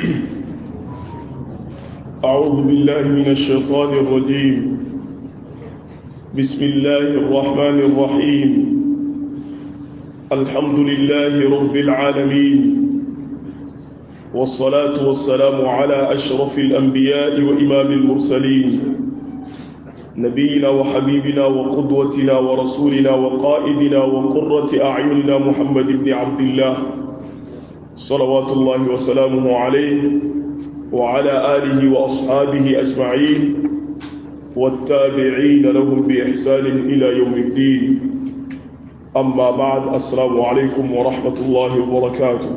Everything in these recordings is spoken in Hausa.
أعوذ بالله من الشيطان الرجيم. بسم الله الرحمن الرحيم. الحمد لله رب العالمين، والصلاة والسلام على أشرف الأنبياء وإمام المرسلين، نبينا وحبيبنا وقدوتنا ورسولنا وقائدنا وقرة أعيننا محمد بن عبد الله صلوات الله وسلامه عليه وعلى آله وأصحابه أجمعين والتابعين لهم بإحسان إلى يوم الدين. أما بعد، السلام عليكم ورحمة الله وبركاته.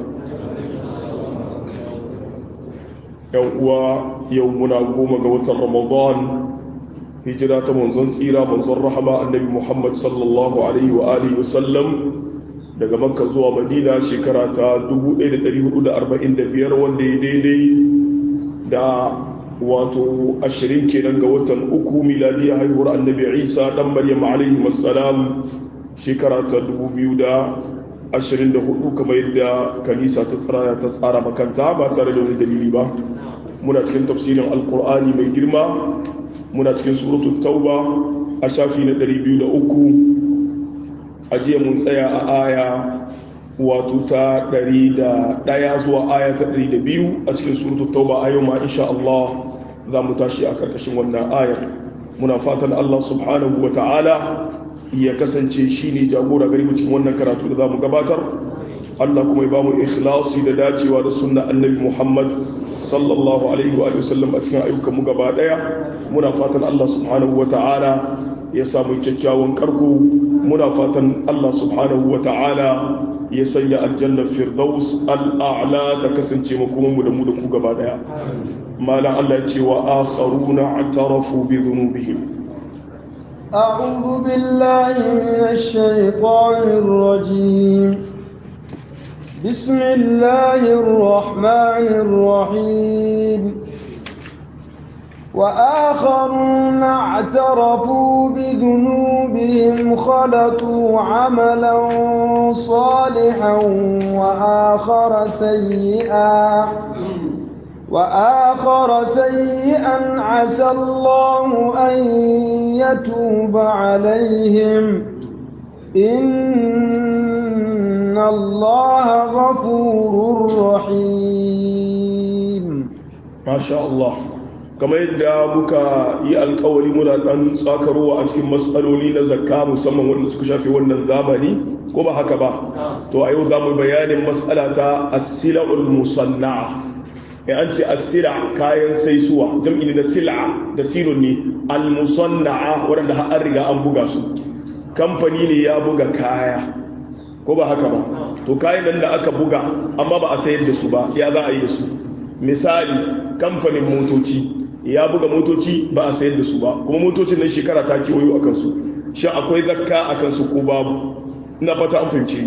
يومنا قوم قوة رمضان، هجرة منزل سيرة منزل رحمة النبي محمد صلى الله عليه وآله وسلم daga Makka zuwa Madina shekara ta 1445 wanda ya daidai da wato 20 kenan ga watan uku miladiya haihuwar annabi Isa dan Maryam alaihi wassalam shekara ta 2024 kamar yadda kanisa ta tsara makanta ba tare da wani dalili ba. Muna cikin tafsirin alkur'ani mai girma, muna cikin suratul tauba a shafi na 203. a jiya mun tsaya a aya wato ta 101 zuwa aya ta 102 a cikin suratul tauba. a yau ma insha Allah za mu tashi a karkashin wannan ayar. muna fatan Allah subhanahu wa ta'ala ya kasance shine jagora gari mu cikin wannan karatu da za mu gabatar. Allah kuma ya ba mu ikhlasi da dacewa da sunna annabi Muhammad sallallahu alaihi wa sallam a cikin ayyukan mu gaba daya. muna fatan Allah subhanahu wa ta'ala ya samu kyakkyawan karko. muna fatan Allah subhanahu wa ta'ala ya sanya aljannar firdaus al'a'la ta kasance makomanmu da mu da ku gaba daya. mala Allah ce wa akharuna atarafu bi dhunubihim. a'udhu billahi minash shaitanir rajim. bismillahir rahmanir rahim. وآخرون اعترفوا بذنوبهم خلطوا عملا صالحا وآخر سيئا عسى الله أن يتوب عليهم إن الله غفور رحيم. ما شاء الله. kamar yadda muka yi alkawari muna dan tsakarowa a cikin matsaloli na zakka musamman wanda suka shafi wannan zamani, ko ba haka ba? to a yau za mu bayanin matsala ta as-sila'ul musanna'a. in an ce as-sila' kayan saisuwa, jam'i na sil'a da silun ne. al-musanna'a wanda har an riga an buga su, kamfani ne ya buga kaya, ko ba haka ba? to kayan nan da aka buga amma ba a sayar da su ba, ya za a yi da su? misali kamfanin motoci ya buga motoci ba a sayar da su ba, kuma motocin nan shekara ta kewayo a kansu, shi akwai zakka a kansu ko babu? ina fata an fahimci.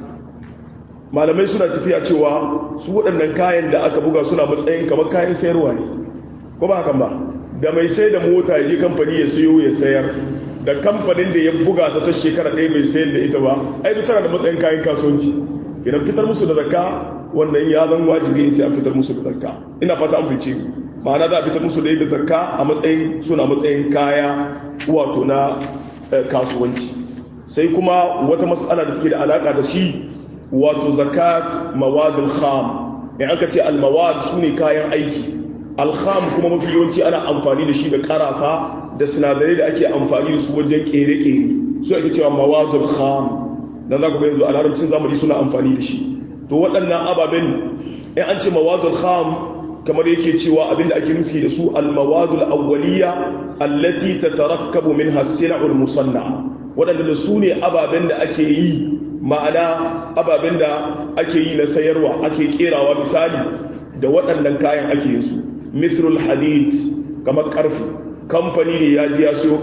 malamai suna tafiya cewa su waɗannan kayan da aka buga suna matsayin kamar kayan sayarwa ne, ko ba hakan ba? da mai sai da mota ya je kamfani ya sayo ya sayar, da kamfanin da ya buga ta shekara ɗaya bai sayar da ita ba, ai tana da matsayin kayan kasuwanci. idan fitar musu da zakka wannan ya zan wajibi ne sai a fitar musu da zakka. ina fata an fice ma'ana za a fitar musu da zakka a matsayin suna matsayin kaya wato na kasuwanci. sai kuma wata mas'ala da take da alaka da shi, wato zakat mawadul kham. in aka ce al-mawad sune kayan aiki, al-kham kuma mafi yawanci ana amfani da shi da karafa da sinadarai da ake amfani da su wajen kere-kere, su ake cewa mawadul kham. dan za ku ga yanzu a larabcin zamani suna amfani da shi. to waɗannan ababen in an ce mawadul kham kamar yake cewa abinda ake nufi da su al-mawadul awwaliya allati tatarakkabu minha as-sil'ul musanna'a, waɗanda su ne ababen da ake yi, ma'ana ababen da ake yi na sayarwa, ake kerawa. misali da waɗannan kayan ake yin su, mithlul hadid, kamar ƙarfi. kamfani ne ya ji ya sayo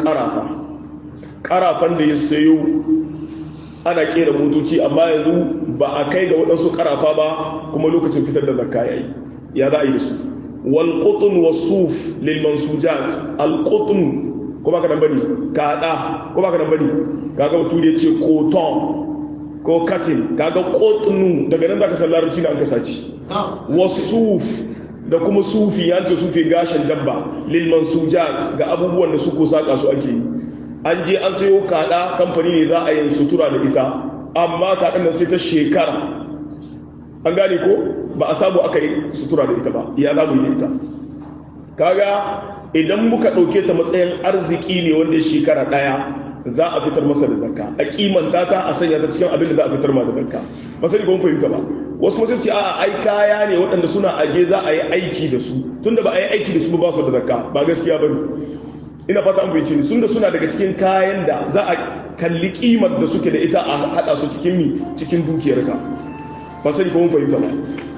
ƙarafan da ya sayo ana kera motoci, amma yanzu ba a kai ga waɗansu ƙarafa ba, kuma lokacin fitar da zakka yayi, ya za a yi da su? wal qutn was suf lil mansujat. al qutn kuma ka dan bani kada, kuma ka dan bani kaga mutum da yace cotton ko cotton, kaga qutnu daga nan zaka san larabci da an kasaci. was suf da kuma sufi yance sufi gashin dabba lil mansujat ga abubuwan da su ko saka su ake yi an je an sayo kada kamfani ne za a yi sutura da ita amma kadan nan sai ta shekara an gane ko ba a samu aka yi sutura da ita ba ya za mu yi da ita kaga idan muka ɗauke ta matsayin arziki ne wanda shekara ɗaya za a fitar masa da zakka a kimanta ta a sanya ta cikin abin da za a fitar ma da zakka ba sai kuma fahimta ba wasu kuma sai ce a'a ai kaya ne waɗanda suna aje za a yi aiki da su tunda ba a yi aiki da su ba su da zakka ba gaskiya bane ina fata an fahimci ni tunda suna daga cikin kayan da za a kalli kimar da suke da ita a hada su cikin dukiyarka ba sai kuma fahimta ba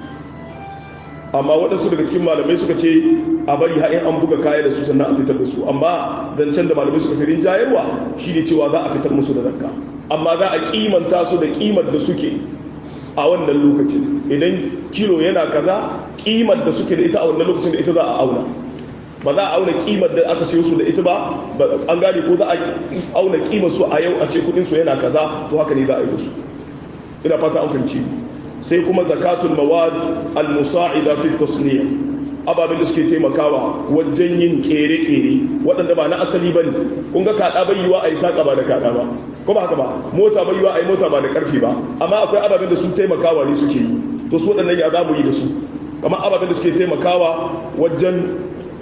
amma waɗansu daga cikin malamai suka ce a bari ha'in an buga kaya da su sannan a fitar da su amma zancen da malamai suka firin jayarwa shi ne cewa za a fitar musu da zakka amma za a kimanta su da kimar da suke a wannan lokacin idan kilo yana kaza kimar da suke da ita a wannan lokacin da ita za a auna ba za a auna kimar da aka siyo su da ita ba an gane ko za a auna kimar su a yau a ce kudin su yana kaza to haka ne za a yi musu ina fata an fahimci sai kuma zakatul mawad al-musa'ida fi tasniya ababen da suke taimakawa wajen yin kere-kere waɗanda ba na asali bane kun ga kada bai yiwa a yi saka ba da kada ba ko ba haka ba mota bai yiwa a yi mota ba da karfi ba amma akwai ababen da sun taimakawa ne suke yi to su waɗannan ya za mu yi da su kamar ababen da suke taimakawa wajen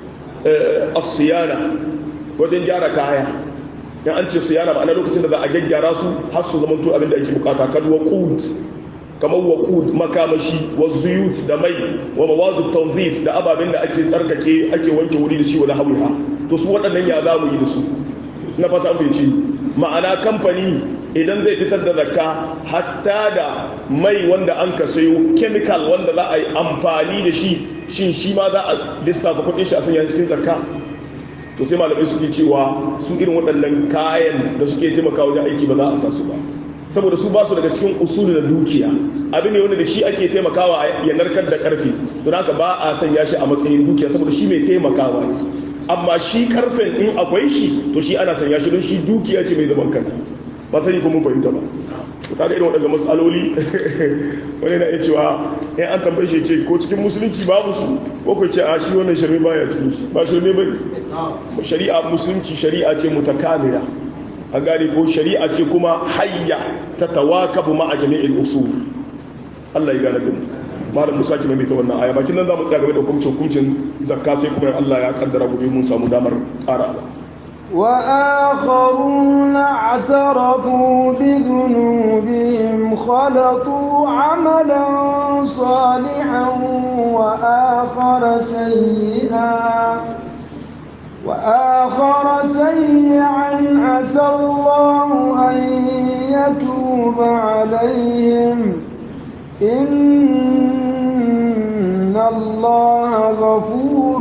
asiyana wajen gyara kaya yan an ce siyana ba na lokacin da za a gyaggyara su har su zama to abin da ake bukata kalwa qud kamar waqud makamashi wa zuyut da mai wa mawadu tanzif da ababen da ake tsarkake ake wanke wuri da shi wala hawiha to su waɗannan ya za mu yi da su na fata an fahimci ma'ana kamfani idan zai fitar da zakka hatta da mai wanda an ka sayo chemical wanda za a yi amfani da shi shin shi ma za a lissafa kudin shi a sanya cikin zakka to sai malamai suke cewa su irin waɗannan kayan da suke taimaka wajen aiki ba za a sa su ba saboda su ba su daga cikin usuli na dukiya abin ne wanda da shi ake taimakawa ya narkar da karfe to haka ba a sanya shi a matsayin dukiya saboda shi mai taimakawa ne amma shi karfen in akwai shi to shi ana sanya shi don shi dukiya ce mai zaman kanta ba sani ko mun fahimta ba to kaga irin waɗannan matsaloli wani na iya cewa in an tambaye shi ce ko cikin musulunci babu su ko ko ce a shi wannan shirme baya cikin shi ba shirme ba shari'a musulunci shari'a ce mutakamila an gane ko shari'a ce kuma hayya ta tawakabu ma'a jami'il usul Allah ya gane da mu malam Musa ki mai ta wannan aya bakin nan za mu tsaya game da hukuncin zakka sai kuma Allah ya kaddara gobe mun samu damar ƙara وآخرون اعترفوا بذنوبهم خلطوا عملا صالحا وآخر سيئا عسى الله أن يتوب عليهم إن الله غفور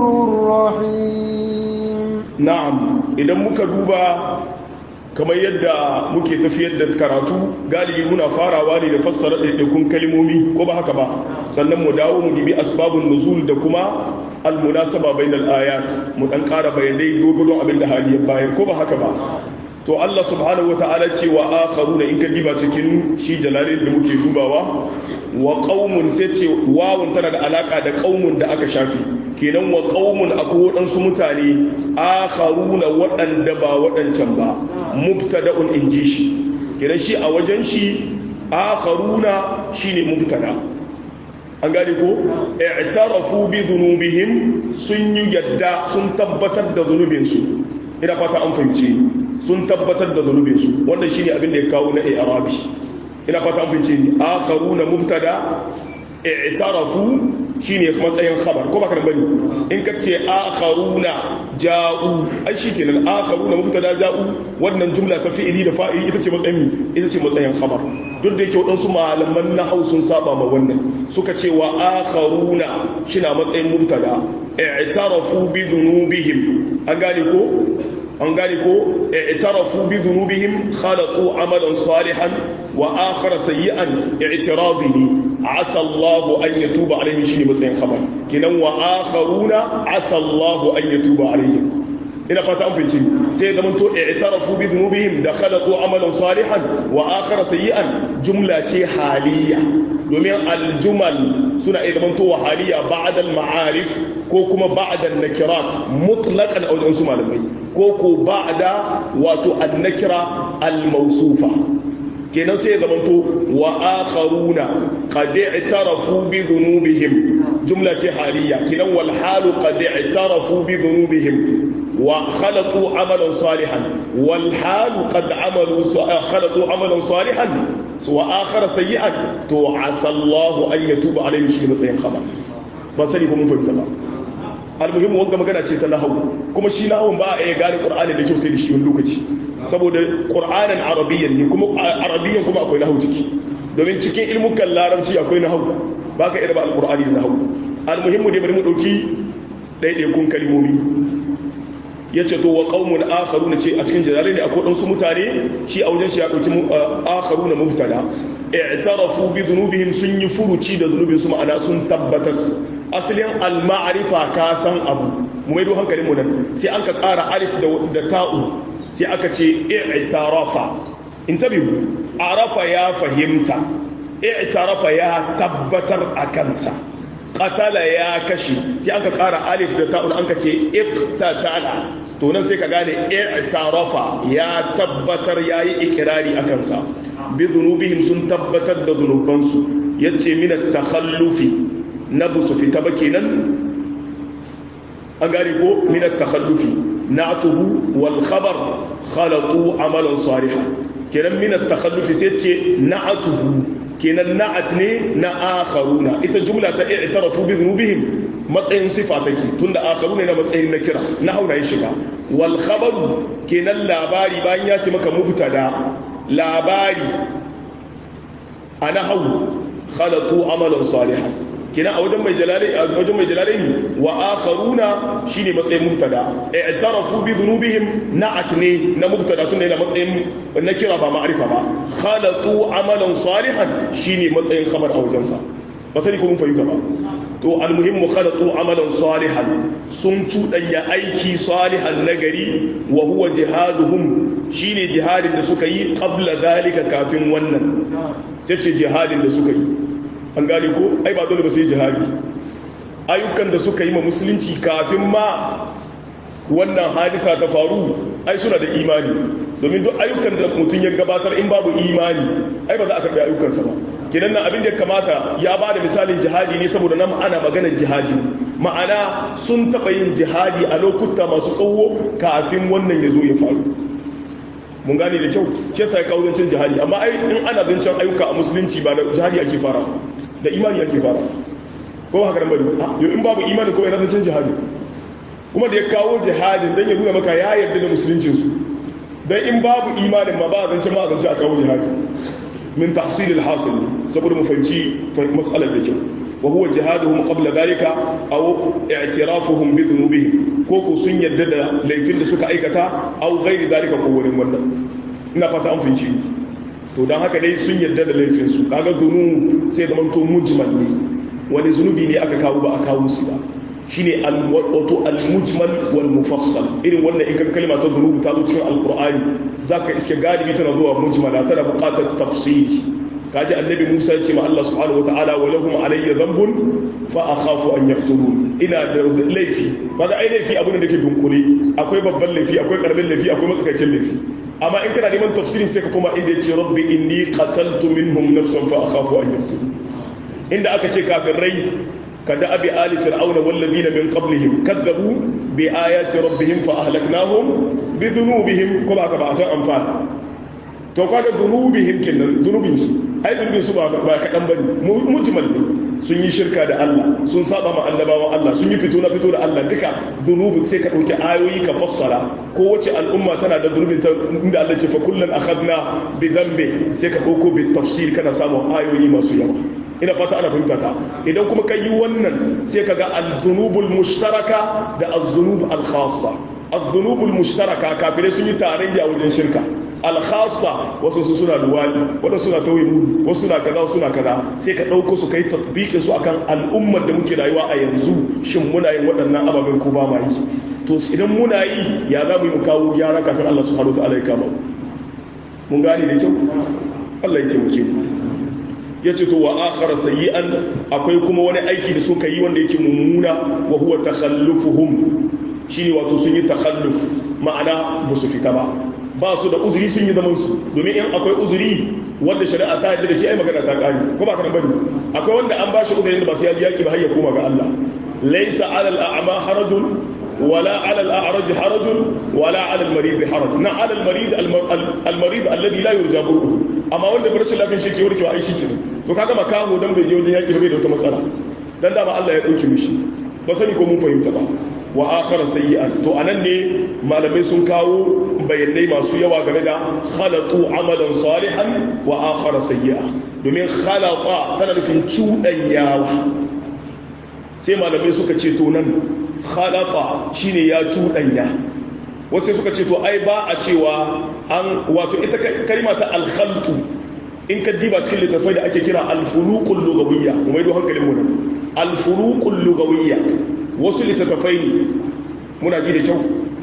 رحيم نعم idan muka duba kamar yadda muke tafiyar da karatu galibi muna farawa ne da fassara ɗaiɗaikun kalmomi ko ba haka ba sannan mu dawo mu gibi asbabun nuzul da kuma almunasaba bainal ayat mu dan ƙara bayanai dogon abin da hali ya bayar ko ba haka ba to Allah subhanahu wata'ala ce wa akharuna in ka diba cikin shi jalalin da muke dubawa wa qaumun sai ce wawun tana da alaka da qaumun da aka shafi kenan wa qaumun akwai waɗansu mutane akharuna waɗanda ba waɗancan ba mubtada'un inji shi kenan shi a wajen shi akharuna shine mubtada an gane ko i'tarafu bi dhunubihim sun yi yadda sun tabbatar da zunubinsu ina fata an fahimce sun tabbatar da zunubinsu wannan shine abin da ya kawo na i'rabi ina fata an fahimce ni akharuna mubtada i'tarafu shine matsayin khabar ko baka bane in ka ce akharuna ja'u ai shikenan akharuna mubtada ja'u wannan jumla ta fi'ili da fa'ili ita ce matsayin khabar duk da yake wadansu malaman nahwu sun saba ma wannan suka ce wa akharuna shina matsayin mubtada i'tarafu bi dhunubihim an gane ko i'tarafu bi dhunubihim khalaqu amalan salihan wa akhara sayyi'an i'tiradihi asa Allah an yatuba alaihim shine matsayin khabar kinan wa akharuna asa Allah an yatuba alaihim ina fata an fice sai da mun to i'tarafu bi dhunubihim da khalaqu amalan salihan wa akhara sayyi'an jumla ce haliya domin aljumal suna iya zamantowa haliya ba'da al-ma'arif ko kuma ba'da an-nakirat mutlaqan a wajen su malamai ko ko ba'da wato an-nakira al-mawsufa kenan sai ya zamanto wa akharuna qad i'tarafu bi dhunubihim jumla ce haliya kenan wal halu qad i'tarafu bi dhunubihim wa khalatu amalan salihan wal halu qad amalu khalatu amalan salihan wa akhara sayyi'an to asallahu an yatuba alayhi shi matsayin khabar ba sani ko mun fahimta ba almuhimmu wanga magana ce ta nahwu kuma shi nahwun ba a iya gane qur'ani da kyau sai da shi wani lokaci saboda qur'anan arabiyyan ne kuma arabiyyan kuma akwai nahwu ciki domin cikin ilmukan larabci akwai nahwu baka iya ba alqur'ani da nahwu almuhimmu dai bari mu dauki daidaikun kalmomi yace to wa qaumun akharuna ce a cikin jalalaini akwai dan su mutane shi a wajen shi ya dauki akharuna mubtada i'tarafu bi dhunubihim sun yi furuci da dhunubin su ma'ana sun tabbatas asalin al-ma'rifa ka san abu mu maido hankalin mu nan sai an ka ƙara alif da ta'u sai aka ce i'tarafa intabihu arafa ya fahimta i'tarafa ya tabbatar a kansa qatala ya kashi sai aka ƙara alif da ta'u an ka ce iqtatala to nan sai ka gane i'tarafa ya tabbatar yayi ikirari a kansa bi dhunubihim sun tabbatar da dhunubansu yace min at-takhallufi nabusu fita ba kenan an gane ko min at-takhallufi na'tuhu wal khabar khalatu amalan salihan kenan min at-takhallufi sai ce na'tuhu kenan na'at ne na akharuna ita jumla ta i'tarafu bi dhunubihim matsayin sifa take tunda akharuna na matsayin na kira na hauna ya shiga wal khabaru kenan labari bayan ya ce maka mubtada labari ana hau khalatu amalan salihan kenan a wajen mai jalalaini wa akharuna shine matsayin mubtada i'tarafu bi dhunubihim na'at ne na mubtada tunda yana matsayin na kira ba ma'rifa ba khalatu amalan salihan shine matsayin khabar a wajen sa ba sai ko mun fahimta ba to almuhimmu khalatu amalan salihan sun cudanya aiki salihan nagari wa huwa jihaduhum shine jihadin da suka yi qabla dalika kafin wannan sai ce jihadin da suka yi an gane ko ai ba dole ba sai jihadi ayyukan da suka yi ma musulunci kafin ma wannan hadisa ta faru ai suna da imani domin duk ayyukan da mutum ya gabatar in babu imani ai ba za a karbi ayyukansa ba kenan nan abin da ya kamata ya ba da misalin jihadi ne saboda nan ana maganar jihadi ne ma'ana sun taɓa yin jihadi a lokuta masu tsawo kafin wannan ya zo ya faru mun gane da kyau shi yasa ya kawo zancen jihadi amma ai in ana zancen ayyuka a musulunci ba da jihadi ake fara da imani ake fara ko haka nan bari yau in babu imani ko ina zancen jihadi kuma da ya kawo jihadin dan ya nuna maka ya yarda da musuluncin su dan in babu imanin ma ba zancen ma zance a kawo jihadi min tahsil al-hasil saboda mu fahimci mas'alar da kyau wa huwa jihaduhum qabla dhalika aw i'tirafuhum bi dhunubihim ko ko sun yarda da laifin da suka aikata aw ghairi dhalika ko wani wannan ina fata an fahimci to dan haka dai sun yarda da laifin su kaga zunub sai zaman to mujmal ne wani zunubi ne aka kawo ba a kawo su ba shine al-mujmal wal mufassal irin wannan in ka kalma ta zunub ta zo cikin alqur'ani zaka iske galibi tana zuwa mujmala tana buƙatar tafsiri kaji annabi Musa ya ce ma Allah subhanahu wataala wa lahum alayya dhanbun fa akhafu an yafturun ina da laifi kaga ai laifi abin da ke dunkule akwai babban laifi akwai karamin laifi akwai matsakaicin laifi amma in kana neman tafsirin sai ka koma inda yace rabbi inni qataltu minhum nafsan fa akhafu an yafturun inda aka ce kafirai kada abi ali fir'auna wal ladina min qablihim kadzabu bi ayati rabbihim fa ahlaknahum bi dhunubihim ko ba ka ba san amfani to kaga dhunubihim kenan dhunubin su ai dhunubin su ba kadan bane mujmal ne sun yi shirka da Allah sun saba ma annabawan Allah sun yi fito na fito da Allah duka dhunubin sai ka dauki ayoyi ka fassara ko wace al'umma tana da dhunubin ta inda Allah ce fa kullan akhadna bi dhanbi sai ka dauko bi tafsir kana samu ayoyi masu yawa ina fata ana fahimta ta idan kuma kai yi wannan sai ka ga al-dhunubul mushtaraka da az-dhunub al-khassa az-dhunubul mushtaraka kafirai sun yi tarayya wajen shirka al-khassa wasu su suna luwadi wasu suna tauye mudu wasu suna kaza wasu suna kaza sai ka dauko su kai tatbiqin su akan al'ummar da muke rayuwa a yanzu shin muna yin waɗannan ababen ko ba ma yi to idan muna yi ya za mu yi mu kawo gyara kafin Allah subhanahu wa ta'ala ya kama mun gane da kyau Allah ya taimake mu yace to wa akhara sayyi'an akwai kuma wani aiki da suka yi wanda yake mummuna wa huwa takhallufuhum shine wato sun yi takhalluf ma'ana ba su fita ba su da uzuri sun yi zaman su domin in akwai uzuri wanda shari'a ta yarda da shi ai magana ta kare ko ba ka bane akwai wanda an bashi uzurin da ba sai ya ji yaki ba har ya koma ga Allah laysa 'ala al-a'ma harajun wala 'ala al-a'raj harajun wala 'ala al-marid haraj na 'ala al-marid al-marid alladhi la yurja bur'uhu amma wanda rashin lafiyar shi ke warkewa ai shi kenan to kaga makaho dan bai je wajen yaki ba bai da wata matsala dan da ba Allah ya dauke mishi ba sani ko mun fahimta ba wa akhara sayyi'an to anan ne malamai sun kawo bayanai masu yawa game da khalatu amalan salihan wa akhara sayyi'a domin khalata tana nufin cudanyawa sai malamai suka ce to nan khalata shine ya cudanya wasu suka ce to ai ba a cewa an wato ita kalma ta al-khaltu in ka diba cikin littafai da ake kira al-furuqul lughawiyya kuma ido hankalin mu nan al-furuqul lughawiyya wasu littattafai ne muna ji da kyau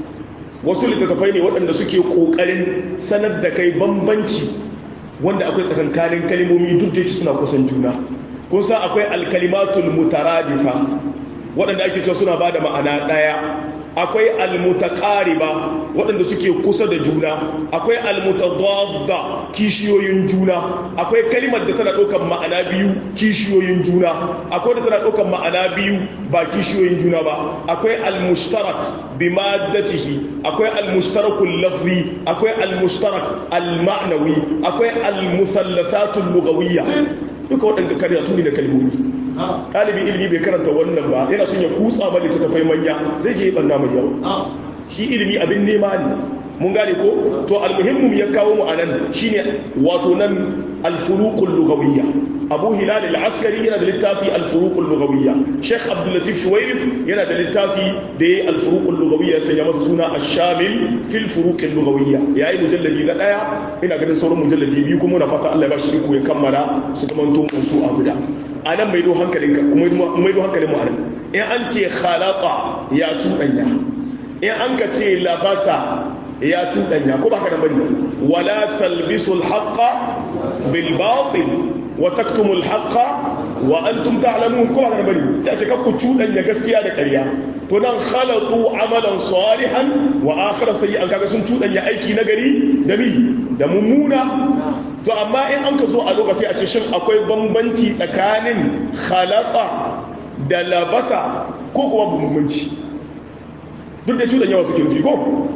wasu littattafai ne waɗanda suke ƙoƙarin sanar da kai bambanci wanda akwai tsakankanin kalimomi duk da yake suna kusan juna kun san akwai alkalimatul mutaradifa waɗanda ake cewa suna bada ma'ana ɗaya akwai almutaqariba waɗanda suke kusa da juna akwai almutadadda kishiyoyin juna akwai kalimar da tana ɗaukar ma'ana biyu kishiyoyin juna akwai da tana ɗaukar ma'ana biyu ba kishiyoyin juna ba akwai almushtarak bi maddatihi akwai almushtarakul lafzi akwai almushtarak alma'nawi akwai almusallasatul lughawiyya duka waɗanda karyatu ne da kalmomi ɗalibin ilimi bai karanta wannan ba yana son ya kutsa ba littattafai manya zai je ɓanna mai yawa shi ilimi abin nema ne mun gane ko to almuhimmin ya kawo mu anan shine wato nan alfuruqul lughawiyya abu hilal al-askari yana da littafi alfuruqul lughawiyya sheikh abdul latif shuwairif yana da littafi da yayi alfuruqul lughawiyya sai ya masa suna ash-shamil fil furuqil lughawiyya yayi mujalladi na daya ina ganin sauran mujalladi biyu kuma na fata Allah ya bashi iko ya kammala su kuma to su a guda anan mai do hankalinka kuma mai do hankalin mu anan in an ce khalaqa ya tudanya in an ka ce labasa ya tudanya ko baka da bane wala talbisul haqqa bil batil wa taktumul haqqa wa antum ta'lamun ko baka da bane sai a ce kakku tudanya gaskiya da ƙarya to nan khalatu amalan salihan wa akhara sayyi'an kaga sun tudanya aiki na gari da mi da mummuna to amma in an ka zo a lokaci a ce shin akwai bambanci tsakanin khalaqa da labasa ko kuma bambanci duk da cuɗanya wasu ke nufi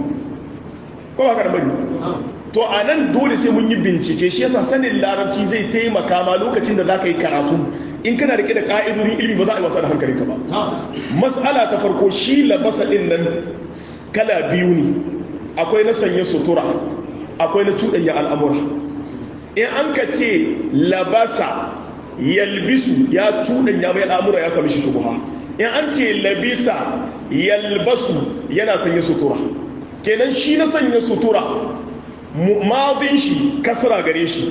ko ba ka da bari to a nan dole sai mun yi bincike shi yasa sanin larabci zai taimaka ma lokacin da za ka yi karatu in kana rike da ka'idodin ilimi ba za a yi wasa da hankalinka ba mas'ala ta farko shi labasa ɗin nan kala biyu ne akwai na sanya sutura akwai na cuɗanya al'amura in an ka ce labasa yalbisu ya cuɗanya mai al'amura ya sami shi shubuha in an ce labisa yalbasu yana sanya sutura kenan shi na sanya sutura madin shi kasra gare shi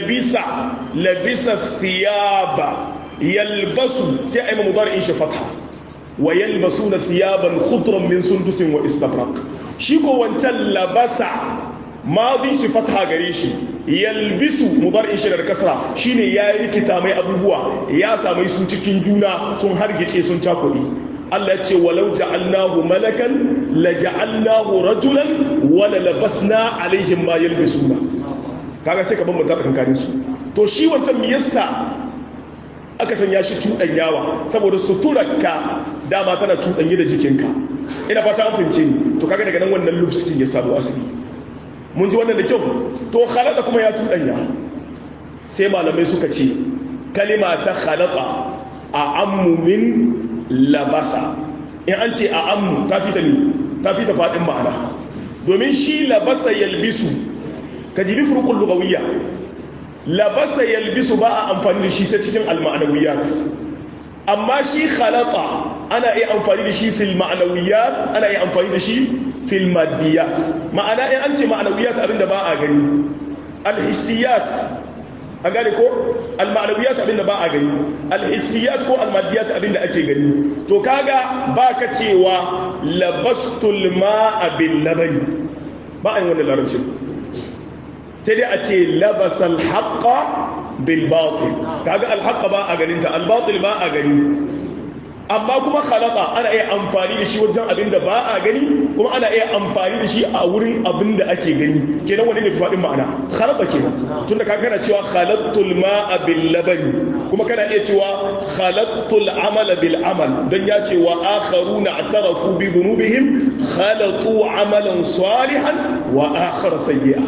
labisa thiyaba yalbasu sai ai mudari'in shi fatha wa yalbasuna thiyaban khudran min sundusin wa istabraq shi ko wancan labasa madin shi fatha gare shi yalbisu mudari'in shi da kasra shine ya rikita mai abubuwa ya samai su cikin juna sun hargice sun cakudi Allah ya ce walau ja'alnahu malakan la ja'alnahu rajulan wala labasna alaihim ma yalbisuna kaga sai ka bambanta tsakanin su to shi wancan me yasa aka sanya shi cudanyawa saboda suturarka dama tana cudanye da jikinka ina fata an fince ni to kaga daga nan wannan lubsikin ya samu asali mun ji wannan da kyau to khalaqa kuma ya cudanya sai malamai suka ce kalima ta khalaqa a ammu min labasa in an ce a ammu ta fita faɗin ma'ana domin shi labasa yalbisu ka jibi furukun lugawiyya labasa yalbisu ba a amfani da shi sai cikin alma'anawiyat amma shi khalaqa ana iya amfani da shi fil ma'anawiyat ana iya amfani da shi fil maddiyat ma'ana in an ce ma'anawiyat abinda ba a gani alhissiyat a gane ko almanawiyat abinda ba a gani alhissiyat ko almadiyat abinda ake gani to kaga ba ka cewa labastul ma'a bil labani ba a yi wannan larabci sai dai a ce labasal haqqa bil batil kaga al haqq ba a ganin ta al batil ba a gani amma kuma khalaqa ana iya amfani da shi wajen abin da ba a gani kuma ana iya amfani da shi a wurin abin da ake gani kenan wani ne fi faɗin ma'ana khalaqa kenan tunda ka kana cewa khalaqtul ma'a bil labani kuma kana iya cewa khalaqtul amala bil amal dan ya ce wa akharuna atarafu bi dhunubihim khalaqu amalan salihan wa akhar sayyi'a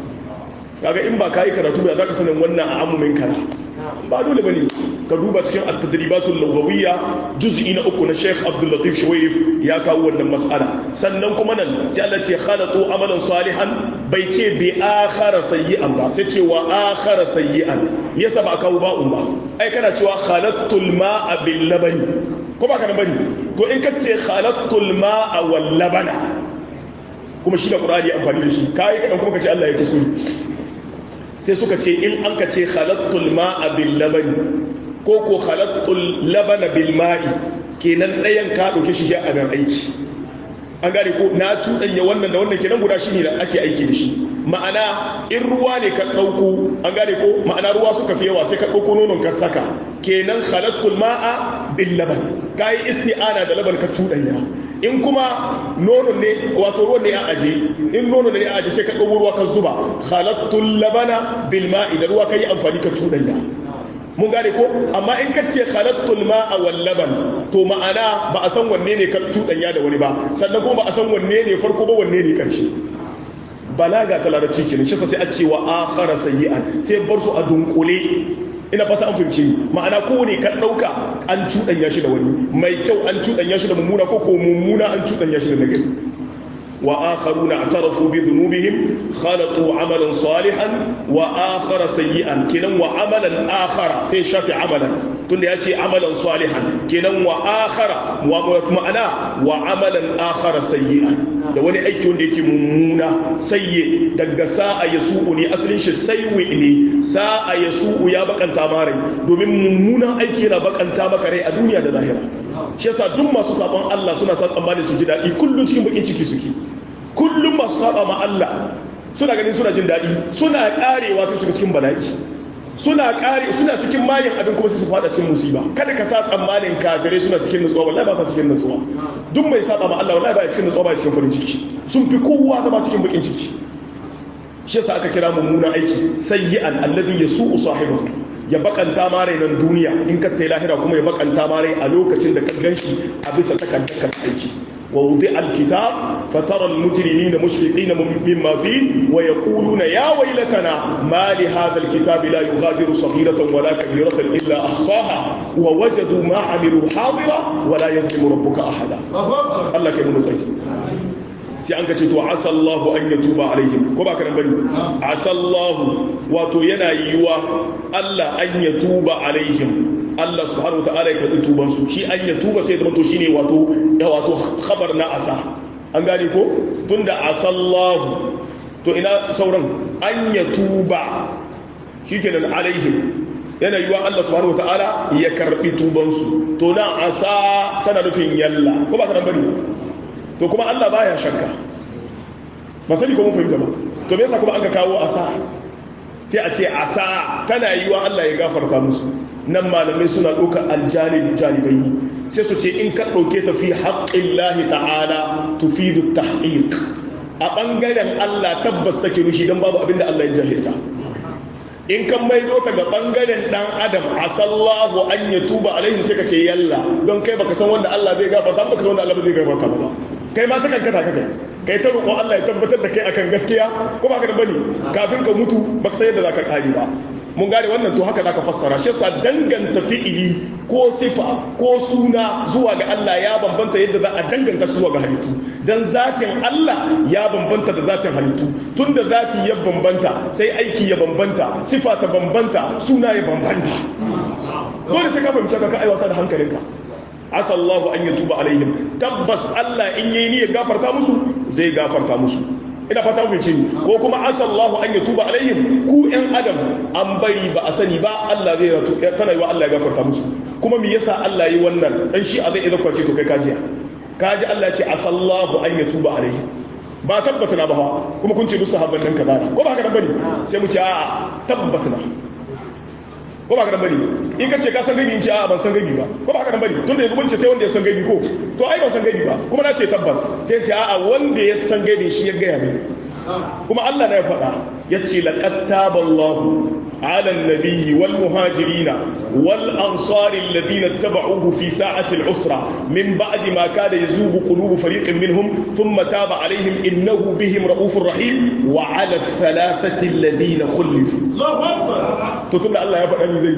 kaga in ba kai karatu ba zaka sanin wannan a amumin kara ba dole bane ka duba cikin at-tadribatul lughawiyya juz'i na 3 na Sheikh Abdul Latif Shuwairif ya kawo wannan mas'ala sannan kuma nan sai Allah ce khalaqu amalan salihan bai ce bi akhara sayyi'an ba sai ce wa akhara sayyi'an yasa ba kawo ba'un ba ai kana cewa khalaqtul ma'a bil labani ko ba ka nan bane to in ka ce khalaqtul ma'a wal labana kuma shi da Qur'ani amfani da shi kai kadan kuma ka ce Allah ya kuskure sai suka ce in an ka ce khalaqtul ma'a bil labani ko ko khalaqtul labana bil ma'i kenan ɗayan ka dauke shi a nan aiki an gane ko na cuɗanya wannan da wannan kenan guda shine da ake aiki da shi ma'ana in ruwa ne ka dauko an gane ko ma'ana ruwa suka fi yawa sai ka dauko nonon ka saka kenan khalaqtul ma'a bil laban kai isti'ana da laban ka cuɗanya in kuma nono ne wato ruwan ne a aje in nono ne a aje sai ka ɗauko ruwa ka zuba khalaqtul labana bil ma'i da ruwa kai amfani ka cuɗanya mun gane ko amma in ka ce khalaqtul ma'a wal laban to ma'ana ba a san wanne ne ka cuɗanya da wani ba sannan kuma ba a san wanne ne farko ba wanne ne karshe balaga ta larabci kenan shi sai a ce wa akhara sayyi'an sai bar su a dunkule ina fata an fahimci ma'ana kowane kan ɗauka an cuɗanya shi da wani mai kyau an cuɗanya shi da mummuna ko mummuna an cuɗanya shi da nagari wa akharuna atarafu bi dhunubihim khalaqu amalan salihan wa akhara sayyi'an kenan wa amalan akhara sai shafi amalan tunda yace amalan salihan kenan wa akhara wa ma'ana wa amalan akhara sayyi'an da wani aiki wanda yake mummuna sayye daga sa'a yasu'u ne asalin shi sayyi ne sa'a yasu'u ya bakanta ma rai domin mummunan aiki yana bakanta maka rai a duniya da lahira shi yasa duk masu sabon Allah suna sa tsammani su ji dadi kullun cikin bakin ciki suke kullum masu saba ma Allah suna ganin suna jin dadi suna karewa sai su cikin bala'i suna cikin mayin abin kuma sai su fada cikin musiba kada ka sa tsammanin kafirai suna cikin nutsuwa wallahi ba sa cikin nutsuwa duk mai saba ma Allah wallahi ba cikin nutsuwa ba cikin farin ciki sun fi kowa zama cikin bakin ciki shi yasa aka kira mummunan aiki sayyi'an alladhi yasu'u sahibahu ya bakanta mare nan duniya in ka tai lahira kuma ya bakanta mare a lokacin da ka ganshi a bisa takaddar aiki ووضع الكتاب فترى المجرمين مشفقين مما فيه ويقولون يا ويلتنا ما لهذا الكتاب لا يغادر صغيرة ولا كبيرة إلا أحصاها ووجدوا ما عملوا حاضرا ولا يظلم ربك أحدا الله كيف نسأل sai an kace to asallahu an yatuba alaihim ko ba kana bane asallahu wato yana yiwa Allah an yatuba alaihim Allah subhanahu wataala ya karbi tuban su shi an yatuba sai zama to shine wato khabar na asa an gane ko tunda asallahu to ina sauran an yatuba shikenan alaihim yana yiwa Allah subhanahu wataala ya karbi tuban su to na asa tana nufin yalla ko ba kana bane to kuma Allah baya shakka ba sani ko mun fahimta ba to me yasa kuma an ka kawo asa sai a ce asa tana yiwa Allah ya gafarta musu nan malamai suna ɗaukar aljanib janibai ne sai su ce in ka ɗauke ta fi haqqillahi ta'ala tufidu tahqiq a bangaren Allah tabbas take nushi dan babu abinda Allah ya jahilta in kan maido ta ga bangaren dan adam asallahu an yatuba alaihim sai ka ce yalla don kai baka san wanda Allah zai gafarta baka san wanda Allah zai gafarta ba kai ma ta kankata kai ta roƙo Allah ya tabbatar da kai akan gaskiya ko baka da bane kafin ka mutu baka san yadda zaka kare ba mun gane wannan to haka zaka fassara shi yasa danganta fi'ili ko sifa ko suna zuwa ga Allah ya bambanta yadda za a danganta su zuwa ga halittu dan zatin Allah ya bambanta da zatin halittu tunda zati ya bambanta sai aiki ya bambanta sifa ta bambanta suna ya bambanta dole sai ka fahimci ka ai wasa da hankalinka asallahu an yatuba alaihim tabbas Allah in yayi niyyar gafarta musu zai gafarta musu ina fata ku ce ko kuma asallahu an yatuba alaihim ku ɗan adam an bari ba a sani ba Allah zai rato tana yi wa Allah ya gafarta musu kuma me yasa Allah yi wannan dan shi a zai idan kwace to kai kaji Allah ce asallahu an yatuba alaihim ba tabbata na ba kuma kun ce duk sahabban nan kaza ko ba haka bane sai mu ce a tabbata na ko ba ka bari in ka ce ka san gaibi in ce a ban san gaibi ba ko ba ka bari tunda yanzu mun ce sai wanda ya san gaibi ko to ai ban san gaibi ba kuma na ce tabbas sai ce a wanda ya san gaibi shi ya gaya mini kuma Allah na ya faɗa yace laqad taballahu على النبي والمهاجرين والأنصار الذين اتبعوه في ساعة العسرة من بعد ما كاد يزوغ قلوب فريق منهم ثم تاب عليهم إنه بهم رؤوف رحيم وعلى الثلاثة الذين خلفوا الله أكبر تطلع الله يفعل زي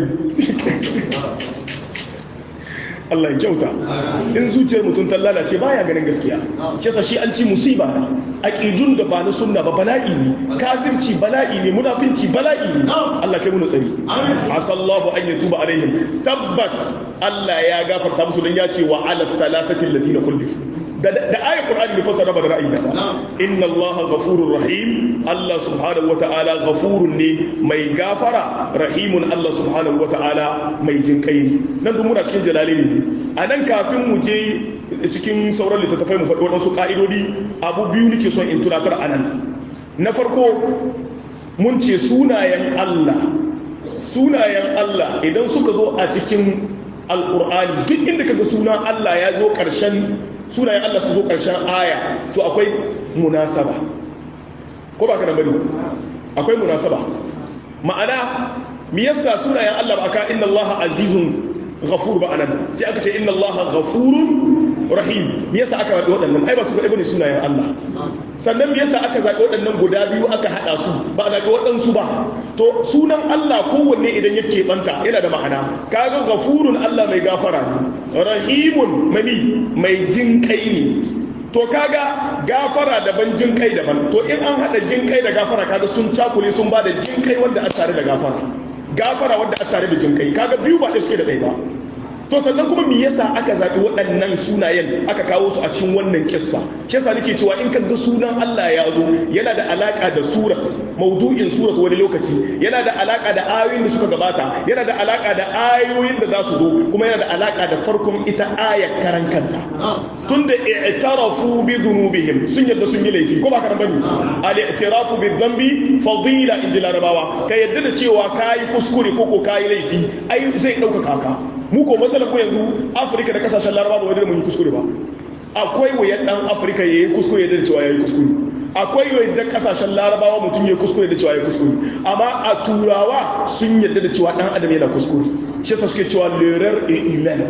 Allah ya kyauta in zuciyar mutum ta lalace baya ganin gaskiya kisa shi an ci musiba na aqidun da ba na sunna ba bala'i ne kafirci bala'i ne munafinci bala'i ne Allah kai mu tsari asallahu an yatuba alaihim tabbat Allah ya gafarta musu dan ya ce wa ala thalathati alladhina khulifu da ayat qur'ani ne fasara ba da ra'ayi ba inna allaha ghafurur rahim Allah subhanahu wataala ghafurun ne mai gafara rahimun Allah subhanahu wataala mai jinkai ne nan duk muna cikin jalalaini ne anan kafin mu je cikin sauran littattafai mu faɗi waɗansu ƙa'idodi abu biyu nake son in tunatar anan na farko mun ce sunayen Allah idan suka zo a cikin alqur'ani duk inda kaga sunan Allah ya zo ƙarshen sunayen Allah su zo ƙarshen aya to akwai munasaba ko ba ka da bari akwai munasaba ma'ana me yasa sunayen Allah ba aka inna Allah azizun ghafur ba anan sai aka ce inna Allah ghafurun rahim me yasa aka zaɓi waɗannan ai ba su kaɗai bane sunayen Allah sannan me yasa aka zaɓi waɗannan guda biyu aka haɗa su ba a zaɓi waɗansu ba to sunan Allah kowanne idan ya keɓanta yana da ma'ana kaga ghafurun Allah mai gafara ne rahimun mai jin kai ne to kaga gafara daban jin kai daban to in an haɗa jin kai da gafara kaga sun cakule sun ba da jin kai wanda a tare da gafara wanda a tare da jin kai kaga biyu ba da suke da ɗaya ba to sannan kuma me yasa aka zaɓi waɗannan sunayen aka kawo su a cikin wannan kissa shi yasa nake cewa in kaga sunan Allah ya zo yana da alaka da surat maudu'in surat wani lokaci yana da alaka da ayoyin da suka gabata yana da alaka da ayoyin da za su zo kuma yana da alaka da farkon ita ayar karan kanta tunda i'tarafu bi dhunubihim sun yadda sun yi laifi ko ba karan bane al-i'tirafu bi dhanbi fadila in ji larabawa ka yadda da cewa kayi kuskure ko kayi laifi ai zai dauka kaka mu ko matsalar ku yanzu Afirka da kasashen Laraba ba wanda mun yi kuskure ba akwai wayan dan Afirka yayi kuskure da cewa yayi kuskure akwai wayan da kasashen Larabawa mutum yayi kuskure da cewa yayi kuskure amma a Turawa sun yarda da cewa dan adam yana kuskure shi yasa suke cewa l'erreur est humaine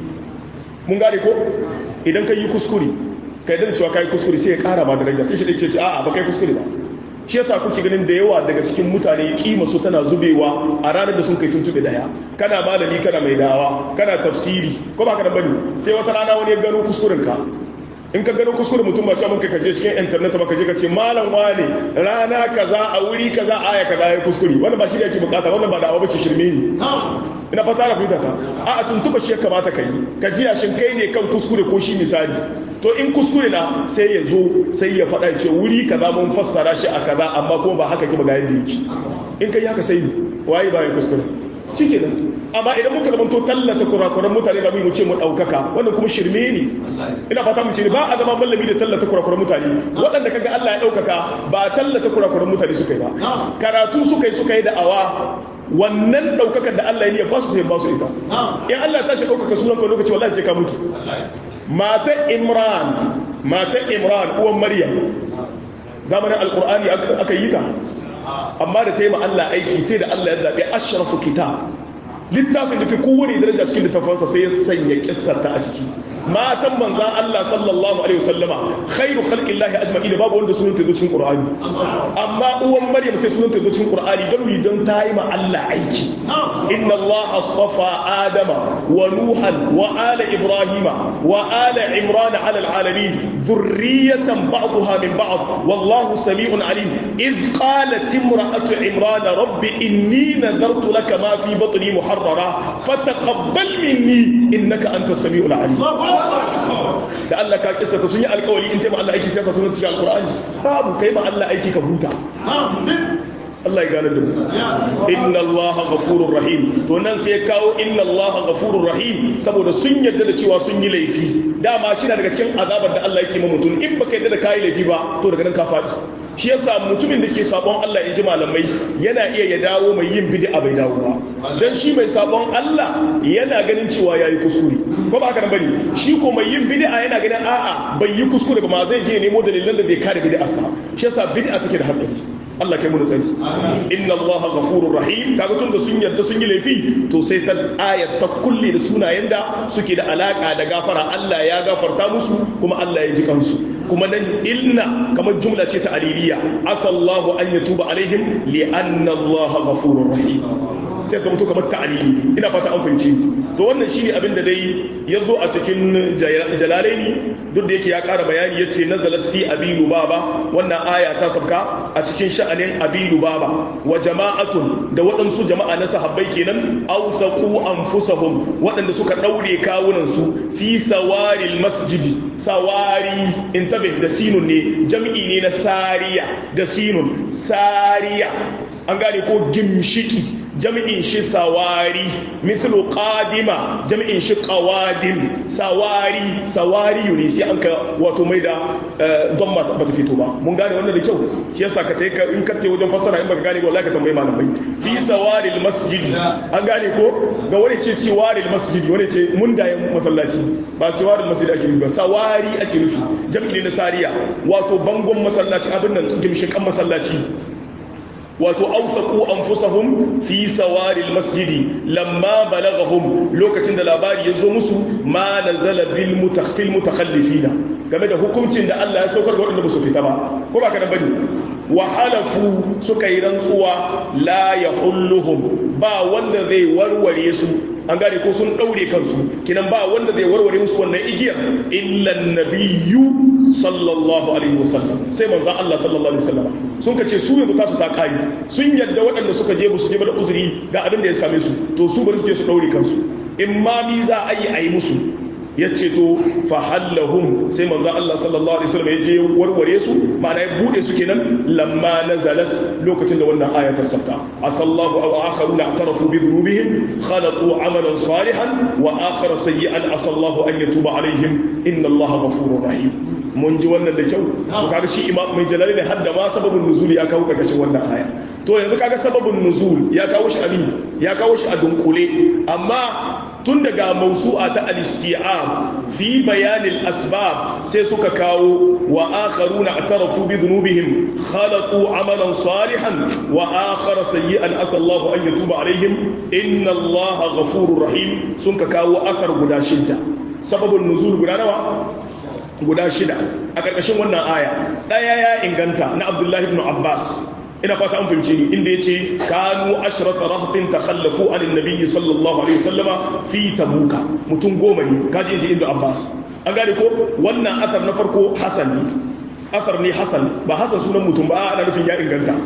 mun gane ko idan kai yi kuskure kai da cewa kai kuskure sai ya kara ba daraja sai shi dai ce a'a ba kai kuskure ba shi yasa kuke ganin da yawa daga cikin mutane kima su tana zubewa a ranar da sun kai tuntube daya kana malami kana mai dawa kana tafsiri ko ba ka da bane sai wata rana wani ya gano kuskuren ka in ka gano kuskuren mutum ba ce mun kai kaje cikin internet ba ka je ka ce malam wane rana kaza a wuri kaza aya kaza ya kuskure wannan ba shi yake bukata wannan ba dawa bace shirme ne ina fata na fahimta ta a tuntuba shi ya kamata kai ka ji shin kai ne kan kuskure ko shi misali to in kuskure na sai ya zo sai ya faɗa ce wuri kaza mun fassara shi a kaza amma kuma ba haka ki ba ga yadda yake in kai haka sai waye ba ya kuskure shikenan amma idan muka zama to tallata kurakuran mutane da mu ce mu daukaka wannan kuma shirme ne ina fata mu ce ba a zama mallami da tallata kurakuran mutane waɗanda kaga Allah ya daukaka ba tallata kurakuran mutane suka yi ba karatu suka yi da awa wannan daukakar da Allah ya ba su sai ba su ita in Allah ta shi daukaka sunan ka lokaci wallahi sai ka mutu mata imran uwan maryam zamanin alkur'ani aka yi ta amma da ta yi ma Allah aiki sai da Allah ya zaɓi ashrafu kitab littafin da fi kowane daraja cikin littafansa sai ya sanya kissarta a ciki matan manzan Allah sallallahu alaihi wasallama khairu khalqillahi ajma'in babu wanda sunan ta zo cikin qur'ani amma uwan maryam sai sunan ta zo cikin qur'ani don mi don ta yi ma Allah aiki inna Allah astafa adama wa nuhan wa ala ibrahima wa ala imran ala alalamin dhurriyatan ba'daha min ba'd wallahu sami'un alim idh qalat imra'atu imran rabbi inni nadartu laka ma fi batni muharrara fataqabbal minni innaka antas sami'ul alim da Allah ka kissa ta sun yi alƙawari in taimaka Allah aiki siyasa sunan cikin alƙur'ani babu kai ma Allah aiki ka huta Allah ya gane da mu inna allaha ghafurur rahim to nan sai ya kawo inna allaha ghafurur rahim saboda sun yarda da cewa sun yi laifi dama shi na daga cikin azabar da Allah yake ma mutum in baka yarda da kai laifi ba to daga nan ka faɗi shi yasa mutumin da ke sabon Allah in ji malamai yana iya ya dawo mai yin bid'a bai dawo ba dan shi mai sabon Allah yana ganin cewa yayi kuskure ko ba haka nan bane shi ko mai yin bid'a yana ganin a'a bai yi kuskure ba ma zai je nemo dalilan da zai kare bid'a sa shi yasa bid'a take da hatsari Allah kai mu da tsari inna Allah ghafurur rahim kaga tun da sun yarda sun yi laifi to sai ta ayat ta kulle da sunayen da suke da alaka da gafara Allah ya gafarta musu kuma Allah ya ji kansu kuma nan inna kamar jumla ce ta aliliya asallahu an yatuba alaihim li anna Allah ghafurur rahim sai ka mutu kamar ta'alili ina fata an fahimci to wannan shine abin da dai yazo a cikin jalalaini duk da yake ya ƙara bayani yace nazalat fi abi lubaba wannan aya ta sabka a cikin sha'anin abi lubaba wa jama'atun da waɗansu jama'a na sahabbai kenan awsaqu anfusahum waɗanda suka daure kawunan su fi sawaril masjidi sawari intabih da sinun ne jam'i ne na sariya da sinun sariya an gane ko gimshiki jami'in shi sawari mithlu qadima jami'in shi qawadim sawari ne sai an ka wato mai da don ba ta fito ba mun gane wannan da kyau shi yasa ka tayi in ka tayi wajen fassara in baka gane ba wallahi ka tambayi malamai fi sawaril masjid an gane ko ga wani ce siwaril masjid wani ce mundayen masallaci ba siwaril masjid ake nufi ba sawari ake nufi jami'i ne na sariya wato bangon masallaci abin nan gimshikan masallaci wato awsaqu anfusahum fi sawaril masjidi lamma balaghahum lokacin da labari ya zo musu ma nazala bil mutakhallifina game da hukuncin da Allah ya saukar ga waɗanda ba su fita ba ko ba ka da bane wa halafu suka yi rantsuwa la yahulluhum ba wanda zai warware su an gane ko sun daure kansu kinan ba wanda zai warware musu wannan igiyar illa nabiyyu sallallahu alaihi wasallam sai manzo Allah sallallahu alaihi wasallam sun kace su yanzu tasu ta kare sun yadda waɗanda suka je musu je da uzuri ga abin da ya same su to su bari su je su daure kansu in ma mi za a yi musu yace to fa hallahum sai manzo Allah sallallahu alaihi wasallam ya je warware su ma'ana ya bude su kenan lamma nazalat lokacin da wannan aya ta sauka asallahu aw akharuna atarafu bi dhunubihim khalaqu amalan salihan wa akhara sayyi'an asallahu an yatuba alaihim inna allaha ghafurur rahim mun ji wannan da kyau to kaga shi imam mai jalali ne hadda ma sababun nuzul ya kawo karkashin wannan aya to yanzu kaga sababun nuzul ya kawo shi ya kawo shi a dunkule amma tun daga mausu'a ta al-isti'ab fi bayanil asbab sai suka kawo wa akharuna atarafu bi dhunubihim khalaqu amalan salihan wa akhara sayyi'an asallahu an yatuba alaihim inna allaha ghafurur rahim sun ka kawo athar guda shidda sababun nuzul guda nawa guda shida a ƙarƙashin wannan aya ɗaya ya inganta na abdullahi ibn abbas ina fata an fahimce ni inda yace kanu ashrata rahtin takhallafu anin nabiyyi sallallahu alaihi wasallama fi tabuka mutum goma ne kaji inji ibn abbas an gane ko wannan asar na farko hasan ne asar ne hasan ba hasan sunan mutum ba ana nufin ya inganta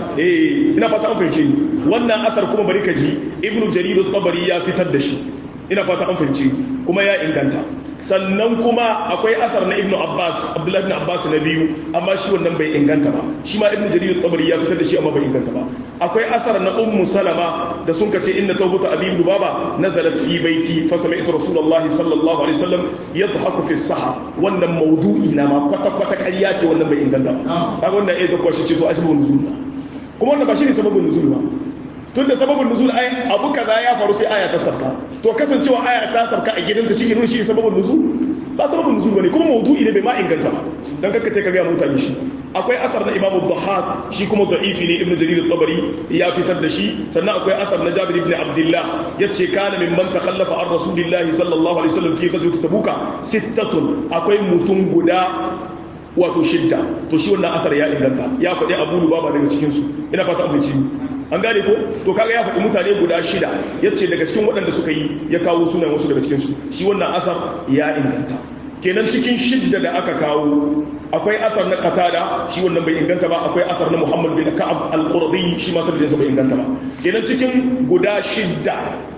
ina fata an fahimce ni wannan asar kuma bari ka ji ibnu jarir at-tabari ya fitar da shi ina fata an fahimce kuma ya inganta sannan kuma akwai asar na ibnu abbas abdullahi ibn abbas na biyu amma shi wannan bai inganta ba shi ma ibnu jarir at-tabari ya fitar da shi amma bai inganta ba akwai asar na ummu salama da sun kace inna tawbata abi lubaba nazalat fi baiti fa sami'tu rasulullahi sallallahu alaihi wasallam yadhaku fi saha wannan maudu'i na ma kwata kwata ƙarya ce wannan bai inganta ba kaga wannan ai zakwa shi ce to asbabun nuzul kuma wannan ba shi ne sababun nuzul ba tunda sababin nuzul ai abu kaza ya faru sai aya ta sabka to kasancewa aya ta sabka a gidanta shi ke nuna shi sababin nuzul ba sababin nuzul bane kuma maudu'i ne bai ma inganta ba dan kakka ka ga mutane shi akwai asar na imamu dhahhak shi kuma da'ifi ne ibnu jarir at-tabari ya fitar da shi sannan akwai asar na jabir ibn abdullah yace kana mimman takhallafa an rasulillahi sallallahu alaihi wasallam fi ghazwat tabuka sittatun akwai mutum guda wato shidda to shi wannan asar ya inganta ya faɗi abu lubaba daga cikin su ina fata an fice an gane ko to kaga ya faɗi mutane guda shida yace daga cikin waɗanda suka yi ya kawo sunan wasu daga cikin su shi wannan asar ya inganta kenan cikin shidda da aka kawo akwai asar na qatada shi wannan bai inganta ba akwai asar na muhammad bin ka'ab al-qurdi shi ma sai bai inganta ba kenan cikin guda shidda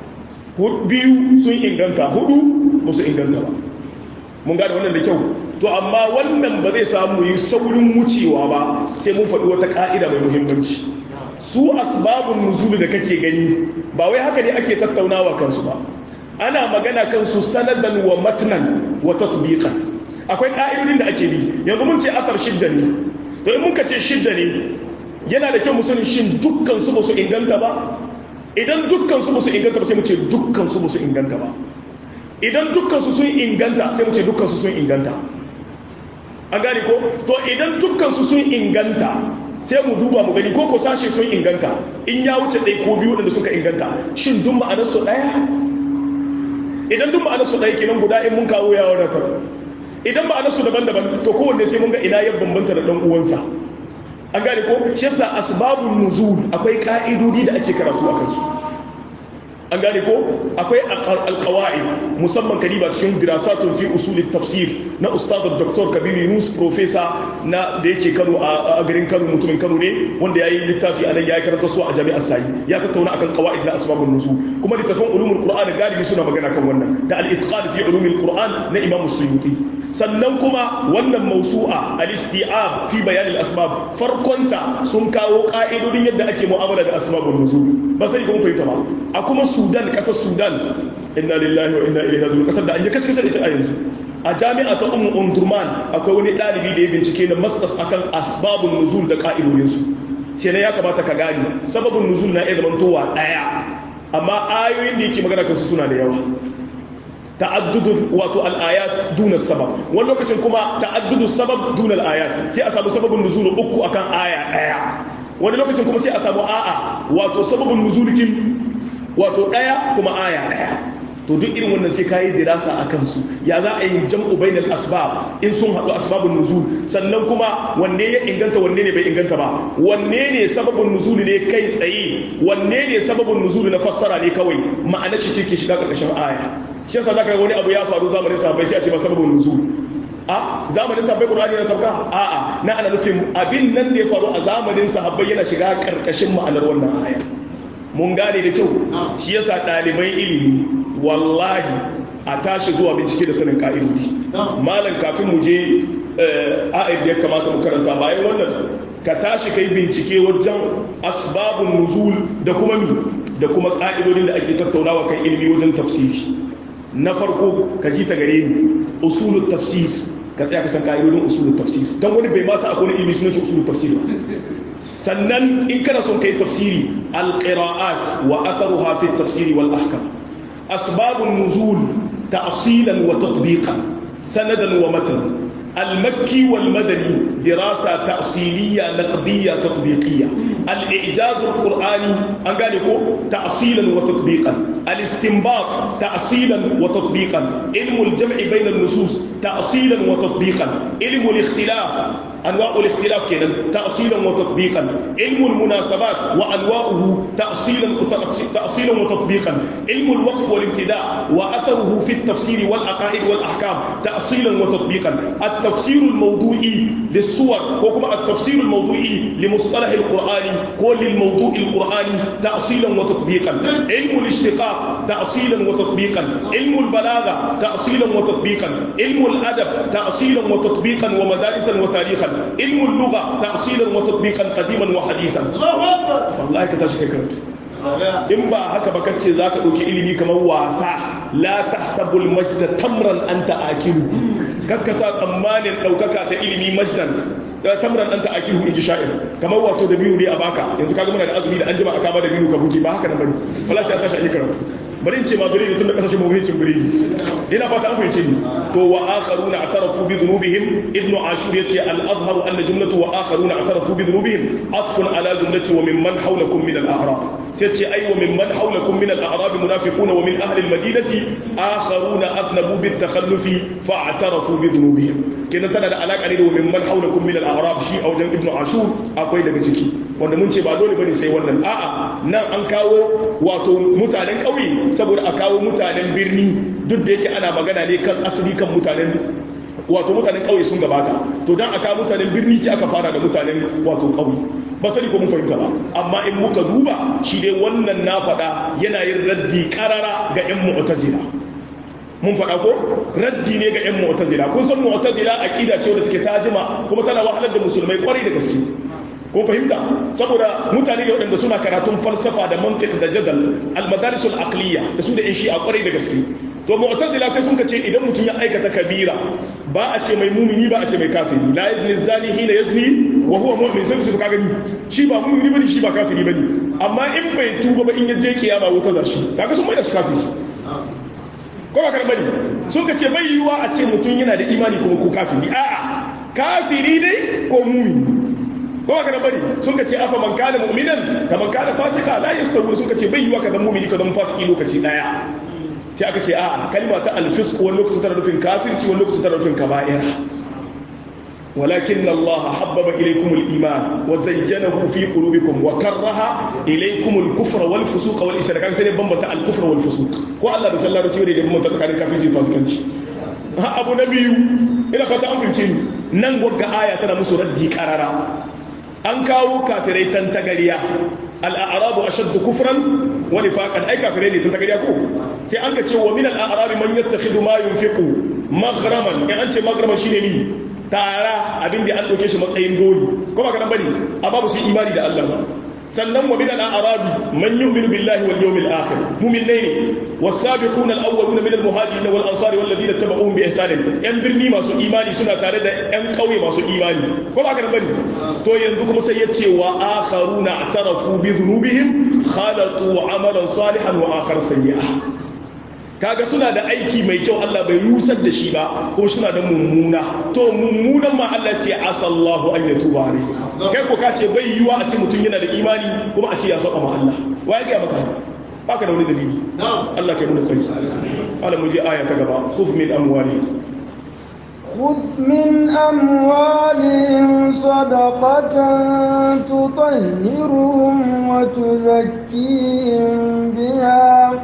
biyu sun inganta hudu ba su inganta ba mun gane wannan da kyau to amma wannan ba zai samu yi saurin wucewa ba sai mun faɗi wata ka'ida mai muhimmanci su asbabun nuzul da kake gani ba wai haka ne ake tattaunawa kansu ba, ana magana kansu sanadan wa matnan wa tatbiqan. akwai ka'idodin da ake bi. yanzu mun ce asar shidda ne, to in muka ce shidda ne yana da kyau mu sani shin dukkan su ba su inganta ba. idan dukkan su ba su inganta ba sai mu ce dukkan su ba su inganta ba. idan dukkan su sun inganta sai mu ce dukkan su sun inganta. an gane ko? to idan dukkan su sun inganta sai mu duba mu gani ko sashe sun inganta, in ya wuce ɗaya ko biyu waɗanda suka inganta shin duk ma'anar su ɗaya. idan duk ma'anar su ɗaya kenan guda in mun kawo ya wadatar. idan ma'anar su daban-daban to kowanne sai mun ga ina ya bambanta da ɗan uwansa. an gane ko? shi yasa asbabun nuzul akwai ka'idodi da ake karatu a kansu. an gane ko? akwai alqawaid musamman kariba cikin dirasatun fi usulit tafsir na ustaz Dr. Kabir Yunus professor na da yake Kano a garin Kano, mutumin Kano ne wanda yayi littafi anan yayi karanta su a Jami'ar Sayi, ya tattauna akan qawaid na asbabun nuzul. kuma littafin ulumul qur'an galibi suna magana kan wannan, da al-itqan fi ulumil qur'an na Imam Suyuti. sannan kuma wannan mausu'a al-isti'ab fi bayan al-asbab farkonta sun kawo ka'idodin yadda ake mu'amala da asbabun nuzul. ba sai kun fahimta ba. a kuma Sudan, kasar Sudan, inna lillahi wa inna ilaihi raji'un, kasar da an yi kace ita a yanzu, a jami'a ta Umdurman akwai wani dalibi da ya bincike na masters akan asbabun nuzul da ka'idodin su. sai ne ya kamata ka gani sababun nuzul na iya zamantowa daya, amma ayoyin da yake magana kansu suna da yawa. ta'addudu wato al-ayat duna sabab, wani lokacin kuma ta'addudu sabab duna al-ayat, sai a samu sababun nuzul uku akan aya daya. wani lokacin kuma sai a samu a'a wato sababun nuzulikin wato daya kuma aya daya. to duk irin wannan sai kayi dirasa a kansu, ya za a yi jam'u bainal asbab in sun haɗu asbabun nuzul, sannan kuma wanne ya inganta wanne ne bai inganta ba, wanne ne sababun nuzul ne kai tsaye, wanne ne sababun nuzul na fassara ne kawai ma'anar shi take shiga ƙarƙashin aya. shi yasa zaka ga wani abu ya faru zamanin sahabbai sai a ce ba sababun nuzul. a zamanin sahabbai qur'ani na sabka a'a na ana nufin abin nan da ya faru a zamanin sahabbai yana shiga ƙarƙashin ma'anar wannan aya. mun gane da kyau. shi yasa ɗaliban ilimi wallahi a tashi zuwa bincike da sanin ka'idodi. malam kafin mu je a'id da ya kamata mu karanta bayan wannan ka tashi kai bincike wajen asbabun nuzul da kuma da kuma ka'idodin da ake tattaunawa kan ilimi wajen tafsiri. na farko ka ji ta gare ni usulut tafsir, ka tsaya ka san ka'idodin usulut tafsir, dan wani bai ma sa akwai ilimi sunan shi usulut tafsir ba. sannan in kana son kai tafsiri alqira'at wa atharuha fi at-tafsir wal ahkam. asbabun nuzul ta'silan wa tatbiqan sanadan wa matan. المكي والمدني دراسة تأصيلية نقدية تطبيقية. الإعجاز القرآني أنقالكو تأصيلا وتطبيقا. الاستنباط تأصيلا وتطبيقا. علم الجمع بين النصوص تأصيلا وتطبيقا. علم الاختلاف أنواع الاختلاف كذا تأصيلا وتطبيقا. علم المناسبات وأنواعه تأصيلا وتطبيقا. علم الوقف والابتداء وأثره في التفسير والعقائد والأحكام تأصيلا وتطبيقا. التفسير الموضوعي للصور وكما التفسير الموضوعي لمصطلح القرآن كل الموضوع القرآني تأصيلا وتطبيقا. علم الاشتقاق تأصيلا وتطبيقا. علم البلاغة تأصيلا وتطبيقا. علم الأدب تأصيلا وتطبيقا ومدارسا وتاريخا. علم اللغة تأصيلا وتطبيقا قديما وحديثا. الله أكبر. والله كتاشي كرت. in ba haka ba kace zaka dauki ilimi kamar wasa, la tahsabul majda tamran anta akilu, kakka sa tsammanin daukaka ta ilimi majdan tamran anta akilu inji sha'ir, kamar wato da biyu ne a baka. yanzu kaga muna da azumi da an jima aka ba da biyu ka buke, ba haka nan bane. wallahi sai tashi a yi karatu. bari in ce ma biredi tun da kasashen mawuyacin biredi, ina fata an fahimce ni. to wa akharuna atarafu bi dhunubihim, ibnu ashur yace al azharu anna jumlatu wa akharuna atarafu bi dhunubihim atfun ala jumlati wa mimman hawlakum min al a'rab. sai ce ai wa mimman hawlakum min al a'rab munafiqun wa min ahli al madinati akharuna adnabu bit takhallufi fa'tarafu bi dhunubihim. kenan tana da alaka ne da wa mimman hawlakum min al a'rab, shi a wajen ibnu ashur akwai daga ciki, wanda mun ce ba dole bane sai wannan. a'a nan an kawo wato mutanen kauye saboda a kawo mutanen birni, duk da yake ana magana ne kan asali kan mutanen wato mutanen kauye sun gabata, to dan aka mutanen birni sai aka fara da mutanen wato kauye. ba sani ko mun fahimta ba, amma in muka duba shi dai wannan na faɗa yana yin raddi karara ga ƴan mu'tazila. mun faɗa ko raddi ne ga ƴan mu'tazila. kun san mu'tazila aqida ce wadda take tajima kuma tana wahalar da musulmai kwarai da gaske. ko fahimta saboda mutane da waɗanda suna karatun falsafa da mantiq da jadal al-madaris al-aqliya da su da yan shi'a kwarai da gaske to mu'tazila sai sun ce idan mutum ya aikata kabira ba a ce mai mumini ba a ce mai kafiri la yazni zani hina yazni wa huwa mu'min sai su ka gani shi ba mumini bane shi ba kafiri bane amma in bai tuba ba in ya je kiyama wuta za shi kaga sun mai da shi kafiri ko ba kan bane sun ce bai yiwa a ce mutum yana da imani kuma ko kafiri a'a kafiri dai ko mumini ko ba kan bane sun ce afa man kana mu'minan kaman kana fasika la yastawi sun ce bai yiwa ka zama mumini ka zama fasiki lokaci daya sai aka ce a'a kalma ta alfisq wani lokacin tana nufin kafirci wani lokacin tana nufin kaba'ira walakin Allah habbaba ilaykum al-iman wa zayyanahu fi qulubikum wa karaha ilaykum al-kufra wal fusuq wal isyan kan sai bambanta al-kufra wal fusuq ko Allah da sallallahu alaihi wasallam da bambanta tsakanin kafirci da fasikanci abu na biyu ina fata an fince ni nan gogga aya tana musu raddi qarara an kawo kafirai tantagariya al-a'rabu ashaddu kufran wa nifaqan ai kafirai ne tantagariya ko sai an ka ce wa min al-a'rabi man yattakhidhu ma yunfiqu maghraman in an ce maghraman shine ni tara abin da an dauke shi matsayin doli ko ba kana bane amma ba su imani da Allah ba sannan wa min al-a'rabi man yu'minu billahi wal yawmil akhir mu'minai ne was-sabiqun al-awwaluna min al-muhajirin wal ansari wal ladina tabauhum bi ihsan yan birni masu imani suna tare da yan kauye masu imani ko ba kana bane to yanzu kuma sai ya ce wa akharuna atarafu bi dhunubihim khalatu amalan salihan wa akhar sayyi'ah kaga suna da aiki mai kyau Allah bai rusar da shi ba kuma suna da mummuna to mummunan ma Allah ce asallahu an yatuba alaihi kai ko ka ce bai yiwa a ce mutum yana da imani kuma a ce ya saba ma Allah waye ga maka baka da wani dalili Allah kai mu da sani Allah mu je aya ta gaba khudh min amwalihim خذ من أموالهم صدقة تطهرهم وتزكيهم بها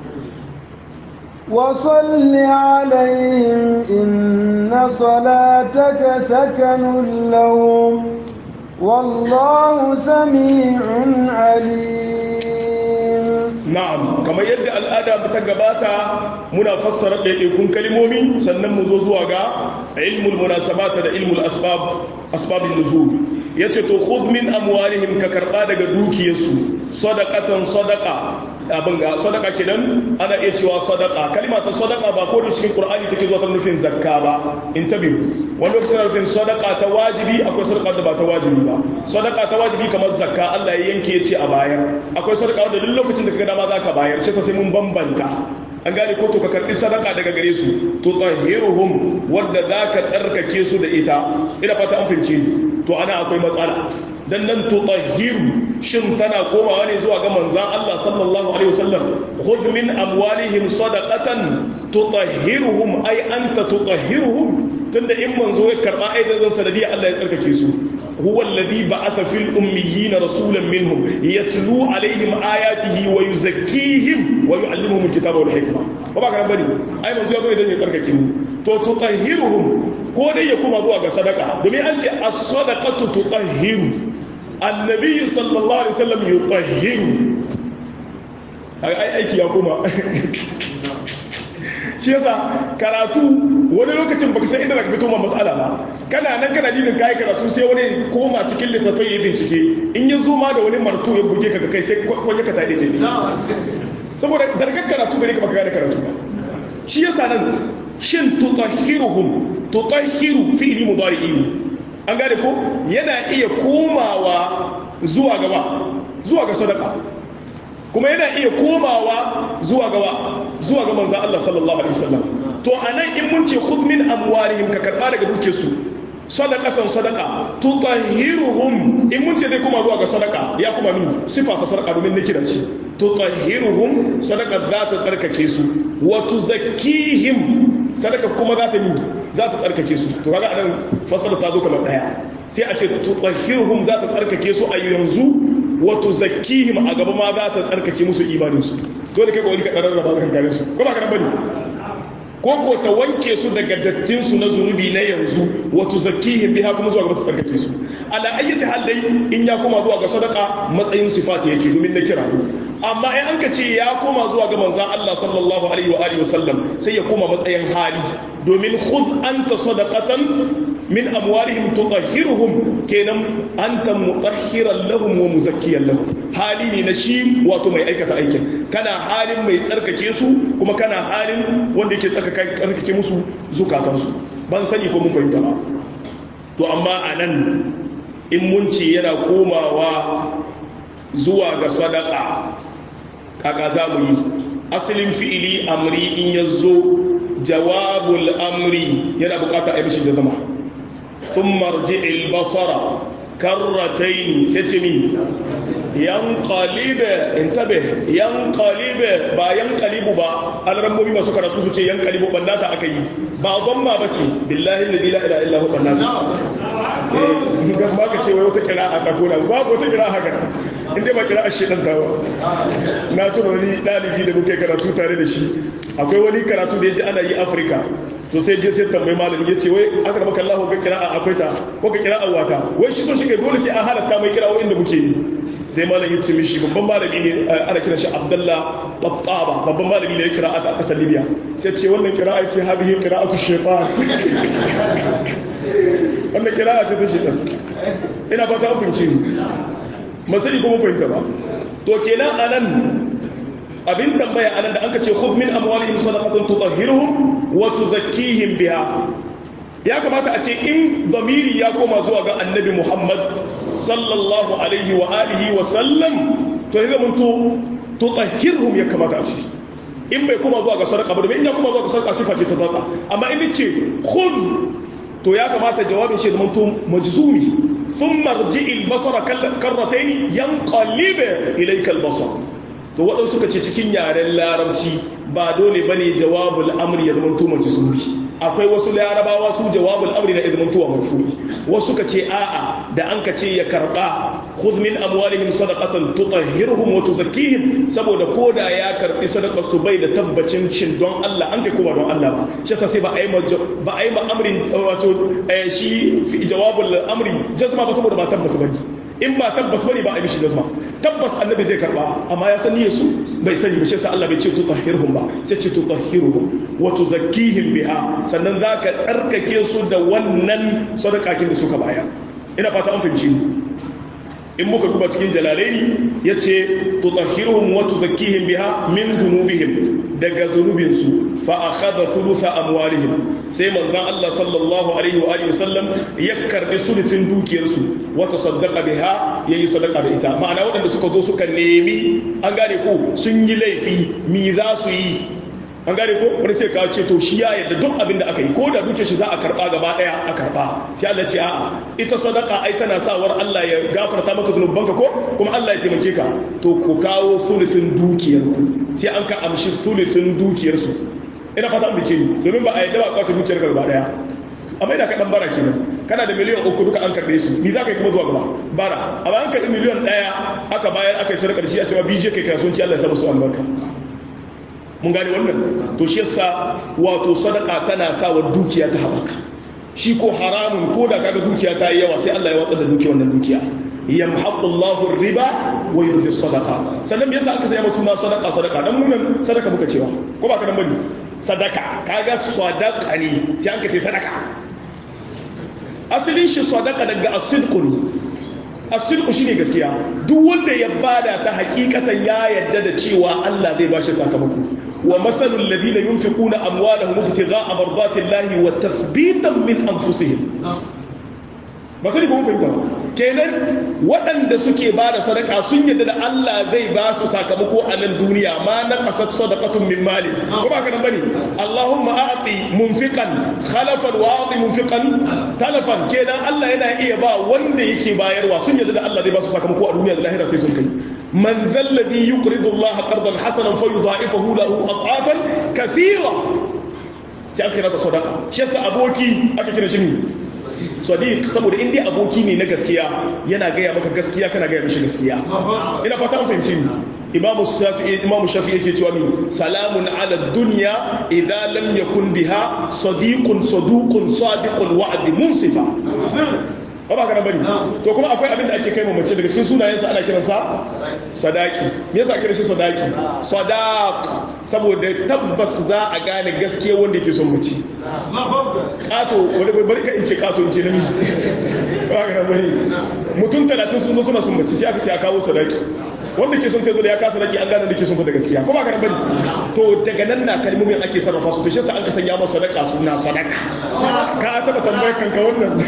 وصل عليهم إن صلاتك سكن لهم والله سميع عليم na'am kamar yadda al'ada ta gabata muna fassara ɗaiɗaikun kalmomi sannan mu zo zuwa ga ilmul munasabata da ilmul asbabin nuzul yace to khudh min amwalihim ka karba daga dukiyarsu sadaqatan sadaqa abin ga sadaka kenan ana iya cewa sadaka kalma ta sadaka ba ko da cikin qur'ani take zuwa ta nufin zakka ba intabihu wani lokacin nufin sadaka ta wajibi akwai sadaka da ba ta wajibi ba sadaka ta wajibi kamar zakka Allah ya yanke ya ce a bayar akwai sadaka wanda duk lokacin da kaga dama zaka bayar shi sai mun bambanta an gane ko to ka karbi sadaka daga gare su to tahiruhum wanda zaka tsarkake su da ita ina fata an fince to ana akwai matsala dan nan tutahhiru shin tana komawa ne zuwa ga manzon Allah sallallahu alaihi wasallam khudh min amwalihim sadaqatan tutahhiruhum ay anta tutahhiruhum tunda in manzo ya karba aidan sanadiyya Allah ya tsarkake su huwa alladhi ba'atha fil ummiyyin rasulan minhum yatlu alaihim ayatihi wa yuzakkihim wa yu'allimuhum alkitaba wal hikma ba ba kana bane ai manzo ya zo idan ya tsarkake mu to tutahhiruhum ko dai ya kuma zuwa ga sadaka domin an ce as-sadaqatu tutahhiru annabi sallallahu alaihi wasallam yutahhiru ai aiki ya kuma shi yasa karatu wani lokacin baka san inda zaka fito ma mas'ala ba kana nan kana dinin kai karatu sai wani koma cikin littafai ya bincike in ya zo ma da wani marto ya buge ka kai sai kwanye ka tade ne saboda dargar karatu gare ka baka gane karatu ba shi yasa nan shin tutahhiruhum tutahhiru fi'li mudari'i ne an gane ko yana iya komawa zuwa ga sadaka kuma yana iya komawa zuwa ga manzon Allah sallallahu alaihi wasallam to anan in mun ce khudh min amwalihim ka karba daga duke su sadaqatan sadaqa tutahhiruhum in mun ce dai kuma zuwa ga sadaka ya kuma mi sifa ta sadaka domin na kira ce tutahhiruhum sadaqa za ta tsarkake su wa tuzakkihim sadaka kuma za ta tsarkake su to kaga anan fasara ta zo kamar daya sai a ce tutahhiruhum za ta tsarkake su a yanzu wa tuzakkihim a gaba ma za ta tsarkake musu imanin su dole kai wani ka dan raba kan gare su ko ba kana bane ko ta wanke su daga dattin su na zunubi na yanzu wa tuzakkihim biha kuma zuwa gaba ta tsarkake su ala ayyati hal dai in ya koma zuwa ga sadaka matsayin sifati yake domin na kira amma in an ka ce ya koma zuwa ga manzon Allah sallallahu alaihi wa alihi wasallam sai ya koma matsayin hali domin khudh anta sadaqatan min amwalihim tutahhiruhum kenan anta mutahhiran lahum wa muzakkiyan lahum hali ne na shi wato mai aikata aikin kana halin mai tsarkake su kuma kana halin wanda yake tsarkake musu zukatansu ban sani ko mun fahimta ba to amma anan in mun ce yana komawa zuwa ga sadaka kaka za mu yi asalin fi'ili amri in yazo jawabul amri yana bukata a yi mishi da zama ثم ارجع البصر كرتين ستمي ينقلب انتبه ينقلب با ينقلب با الرمومي masu karatu su ce yanqalibu bannata akai ba dhamma bace billahi alladhi la ilaha illa huwa bannata idan ba ka ce wai wata kira'a ta gona ba ko wata kira'a haka inda ba kira'a shedan tawa na tuna wani dalibi da muke karatu tare da shi akwai wani karatu da yaji ana yi Africa to sai je sai tambayi malami ya ce wai aka maka Allah ga kira'a akwai ta ko ka kira'a wata wai shi so shi kai dole sai an halatta mai kira'o inda muke yi sai malami ya ce mishi babban malami ne ana kiran shi Abdullah Tattaba babban malami ne ya kira'a ta kasar Libya sai ce wannan kira'a ce hadihi qira'atu shaytan wannan kira'a ce ta shaytan ina fata an fahimci ni masali ko mun fahimta ba to kenan anan abin tambaya anan da anka ce khudh min amwalihim sadaqatan tutahhiruhum wa tuzakkihim biha ya kamata a ce in zamiri ya koma zuwa ga annabi Muhammad sallallahu alaihi wa alihi wa sallam to ya zamanto tutahhiruhum ya kamata a ce in bai koma zuwa ga sadaqa ba in ya koma zuwa ga sadaqa sifa ce ta sadaqa amma in ce khudh to ya kamata jawabin shi zamanto majzumi thumma rji'il basara karratayn yanqalib ilayka al-basar to waɗansu suka ce cikin yaren larabci ba dole ba ne jawabul amri ya zama tuma jisuri akwai wasu larabawa su jawabul amri na izinin tuwa marfu'i wasu suka ce a'a da an ka ce ya karɓa khudh min amwalihim sadaqatan tutahhiruhum wa tuzakkihim saboda koda ya karɓi sadaqar su bai da tabbacin shin don Allah an kai kuma don Allah ba shi yasa sai ba a yi ma amrin wato shi jawabul amri jazma ba saboda ba tabbas bane in ba tabbas bane ba a mishi jazma tabbas annabi zai karba amma ya sani su bai sani ba shi yasa Allah bai ce tutahhirhum ba sai ce tutahhiruhum wa tuzakkihim biha sannan zaka tsarkake su da wannan sadaqakin da suka bayar ina fata an fahimci in muka duba cikin jalalaini yace tutahhiruhum wa tuzakkihim biha min dhunubihim daga zunubinsu fa akhadha thulutha amwalihim sai manzon Allah sallallahu alaihi wa alihi wasallam ya karbi sulutin dukiyarsu wa tasaddaqa biha yayi sadaka da ita ma'ana waɗanda suka zo suka nemi an gane ko sun yi laifi mi za su yi an gane ko wani sai ka ce to shi ya yadda duk abin da aka yi ko da dukiyar shi za a karba gaba daya a karba sai Allah ce a'a ita sadaka ai tana sawar Allah ya gafarta maka zunubanka ko kuma Allah ya taimake ka to ku kawo sulutin dukiyarku sai an ka amshi sulutin dukiyarsu ina fata an bice ni domin ba a yadda ba kwace dukiyar ka gaba daya amma ina ka dan bara kenan kana da miliyan 3 duka an karbe su ni za ka yi kuma zuwa gaba bara amma an karbi miliyan 1 aka bayar aka yi sadaka da shi a cewa bije kai kasuwanci Allah ya sa musu albarka mun gane wannan to shi yasa wato sadaka tana sa wa dukiya ta habaka shi ko haramun ko da kaga dukiya ta yi yawa sai Allah ya watsar da dukiya wannan dukiya yamhaqu Allahu riba wa yurbi sadaqa sannan me yasa aka saya masu na sadaka dan munan sadaka muka cewa ko ba ka dan bane sadaka kaga sadaka ne sai an ka ce sadaka asalin shi sadaka daga as-sidqu ne as-sidqu shine gaskiya duk wanda ya bada ta hakikatan ya yadda da cewa Allah zai bashi sakamako wa mathalul ladina yunfiquna amwalahum ibtigha'a mardatillahi wa tathbitan min anfusihim ba sai kuma fahimta kenan waɗanda suke ba da sadaka sun yadda da Allah zai ba su sakamako a nan duniya ma na kasat sadaqatun min mali ko ba ka nan bane Allahumma a'ti munfiqan khalafan wa a'ti munfiqan talafan kenan Allah yana iya ba wanda yake bayarwa sun yadda da Allah zai ba su sakamako a duniya da lahira sai sun kai man zalladhi yuqridu Allah qardan hasanan fayudha'ifahu lahu ad'afan kathira sai aka kira ta sadaka shi yasa aboki aka kira shi sadiq saboda in dai aboki ne na gaskiya yana gaya maka gaskiya kana gaya mishi gaskiya ina fata an fahimci ni imamu shafi'i yake cewa min salamun ala dunya idza lam yakun biha sadiqun saduqun sadiqul wa'd munsifa ba ka bari to kuma akwai abin da ake kai mace daga cikin sunayensa ana kiransa sadaki me yasa ake shi sadaki sadaq saboda tabbas za a gane gaskiya wanda yake son mace kato wani bari ka in ce kato in ce namiji ba ka bari mutum 30 sun zo suna son mace sai aka ce a kawo sadaki wanda ke son ta zo da ya kasa sadaki an gane da ke son ta da gaskiya ko ba ka bari to daga nan na kalmomin ake sarrafa su to shi yasa an ka sanya masa sadaka suna sadaka ka taba tambayar kanka wannan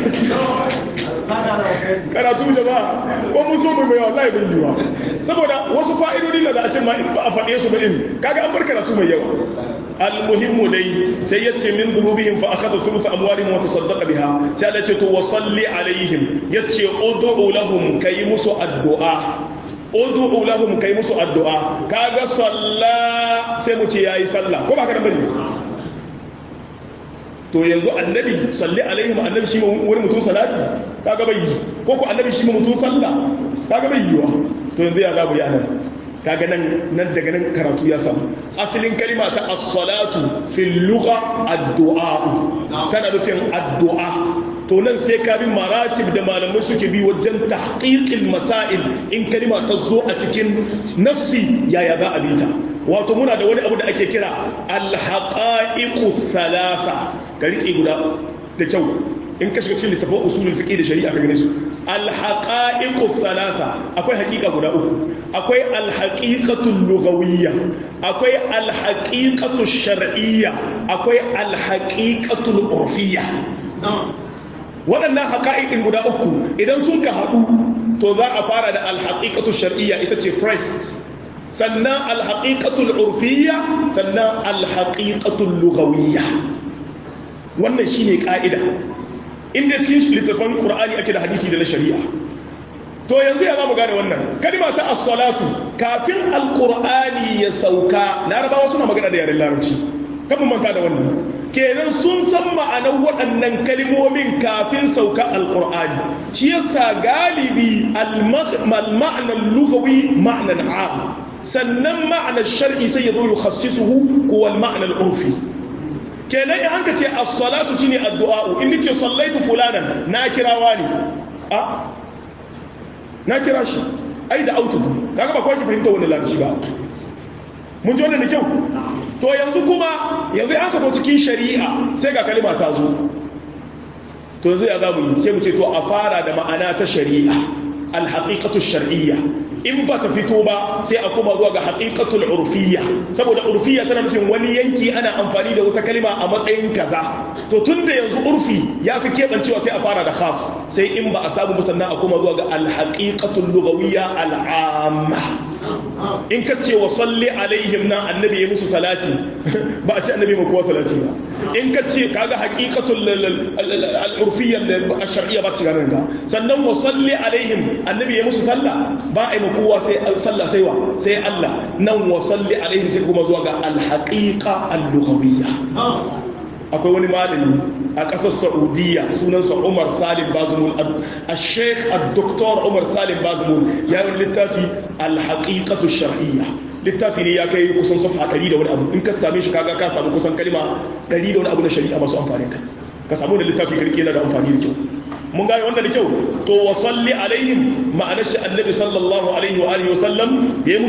karatu jama'a ko mun so mai wallahi bai yiwa saboda wasu fa'idodi da za a ce ma in ba a faɗe su ba in kaga an bar karatu mai yawa almuhimmu dai sai yace min dhunubihim fa akhadha thuluth amwalihim wa tasaddaqa biha sai Allah ya ce to wa salli alaihim yace ud'u lahum kai musu addu'a ud'u lahum kai musu addu'a kaga salla sai mu ce yayi sallah ko ba ka da bane to yanzu annabi salli alaihim annabi shi wani mutum salati kaga bai yi ko ko annabi shi mutum sallah kaga bai yiwa to yanzu ya zabu ya nan kaga nan daga nan karatu ya samu asalin kalima ta as-salatu fil lugha ad-du'a tana nufin addu'a to nan sai ka bi maratib da malamai suke bi wajen tahqiqil masail in kalima ta zo a cikin nafsi yaya za a bi ta wato muna da wani abu da ake kira al-haqa'iqu thalatha ka rike guda da kyau in ka shiga cikin littafin usulul fiqh da shari'a ka gane su al-haqa'iqu thalatha akwai haqiqa guda uku akwai al-haqiqatu lughawiyya akwai al-haqiqatu shar'iyya akwai al-haqiqatu urfiyya waɗannan haƙa'iƙin guda uku idan sun ka haɗu to za a fara da al-haqiqatu shar'iyya ita ce first sannan al-haqiqatu urfiyya sannan al-haqiqatu lughawiyya wannan shine ka'ida inda cikin littafin Qur'ani ake da hadisi da na shari'a to yanzu ya zamu gane wannan kalma ta as-salatu kafin al-Qur'ani ya sauka larabawa suna magana da yaren larabci kan mun manta da wannan kenan sun san ma'anar waɗannan kalmomin kafin sauka al-Qur'ani shi yasa galibi al-ma'na al-lughawi ma'nan 'am sannan ma'na shar'i sai ya zo yukhassisuhu ko al-ma'na al-urfi kenan in hanka ce as-salatu shine addu'a in nace sallaitu fulanan na kirawa ne a na kira shi ai da autu kaga ba kwaki fahimta wannan larabci ba mun ji wannan da kyau to yanzu kuma yanzu an ka zo cikin shari'a sai ga kalima ta zo to yanzu ya zamu yi sai mu ce to a fara da ma'ana ta shari'a al-haqiqatu shar'iyya in ba ta fito ba sai a koma zuwa ga haqiqatul urfiyya saboda urfiyya tana nufin wani yanki ana amfani da wata kalima a matsayin kaza to tunda yanzu urfi ya fi kebancewa sai a fara da khas sai in ba a samu musanna a koma zuwa ga al-haqiqatul lughawiyya al-amma in ka ce wa salli alaihim na annabi ya musu salati ba a ce annabi ma kowa salati ba in ka ce kaga haqiqatul al-urfiyya al-shar'iyya ba ta shiga nan ga sannan wa salli alaihim annabi ya musu sallah ba a kowa sai sallah sai wa sai Allah nan wa salli alaihim sai kuma zuwa ga al-haqiqa al-lughawiyya akwai wani malami a ƙasar Saudiya sunansa Umar Salim Bazmul al-Sheikh al-Doktor Umar Salim Bazmul ya yi littafi al-haqiqatu shar'iyya littafi ne ya kai kusan safha 100 da wani abu in ka same shi kaga ka samu kusan kalma 100 da wani abu na shari'a masu amfani ka samu da littafi karke yana da amfani da kyau mun gane wannan da kyau to wa salli alaihim ma'anar shi annabi sallallahu alaihi wa alihi wasallam ya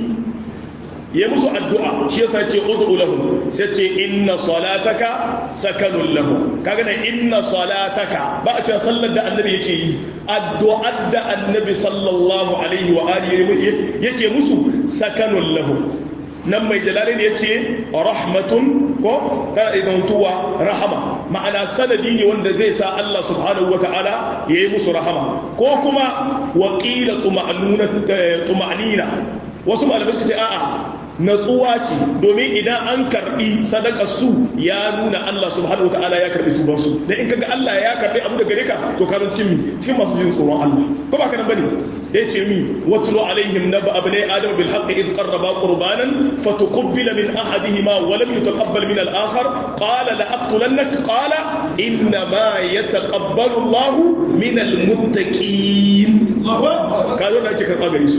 yi musu addu'a shi yasa ce ud'u lahum sai ce inna salataka sakanun lahum kaga ne inna salataka ba a ce sallar da annabi yake yi addu'ar da annabi sallallahu alaihi wa alihi yake musu sakanun lahum nan mai jalali ne yace rahmatun ko tana idan tuwa rahama ma'ana sanadi ne wanda zai sa Allah subhanahu wataala yayi musu rahama ko kuma waqila tuma'nina wasu malamai suka ce a'a natsuwa ce domin idan an karbi sadakar su ya nuna Allah subhanahu wataala ya karbi tuban su dan in kaga Allah ya karbi abu da gare ka to ka zan cikin masu jin tsoron Allah ko ba ka nan bane yace mi watlu alaihim naba abnai adam bil haqq id qarraba qurbanan fatuqbila min ahadihima wa lam yutaqabbal min al akhar qala la aqtulannak qala inna ma yataqabbalu Allah min al muttaqin kazo da ake karba gare su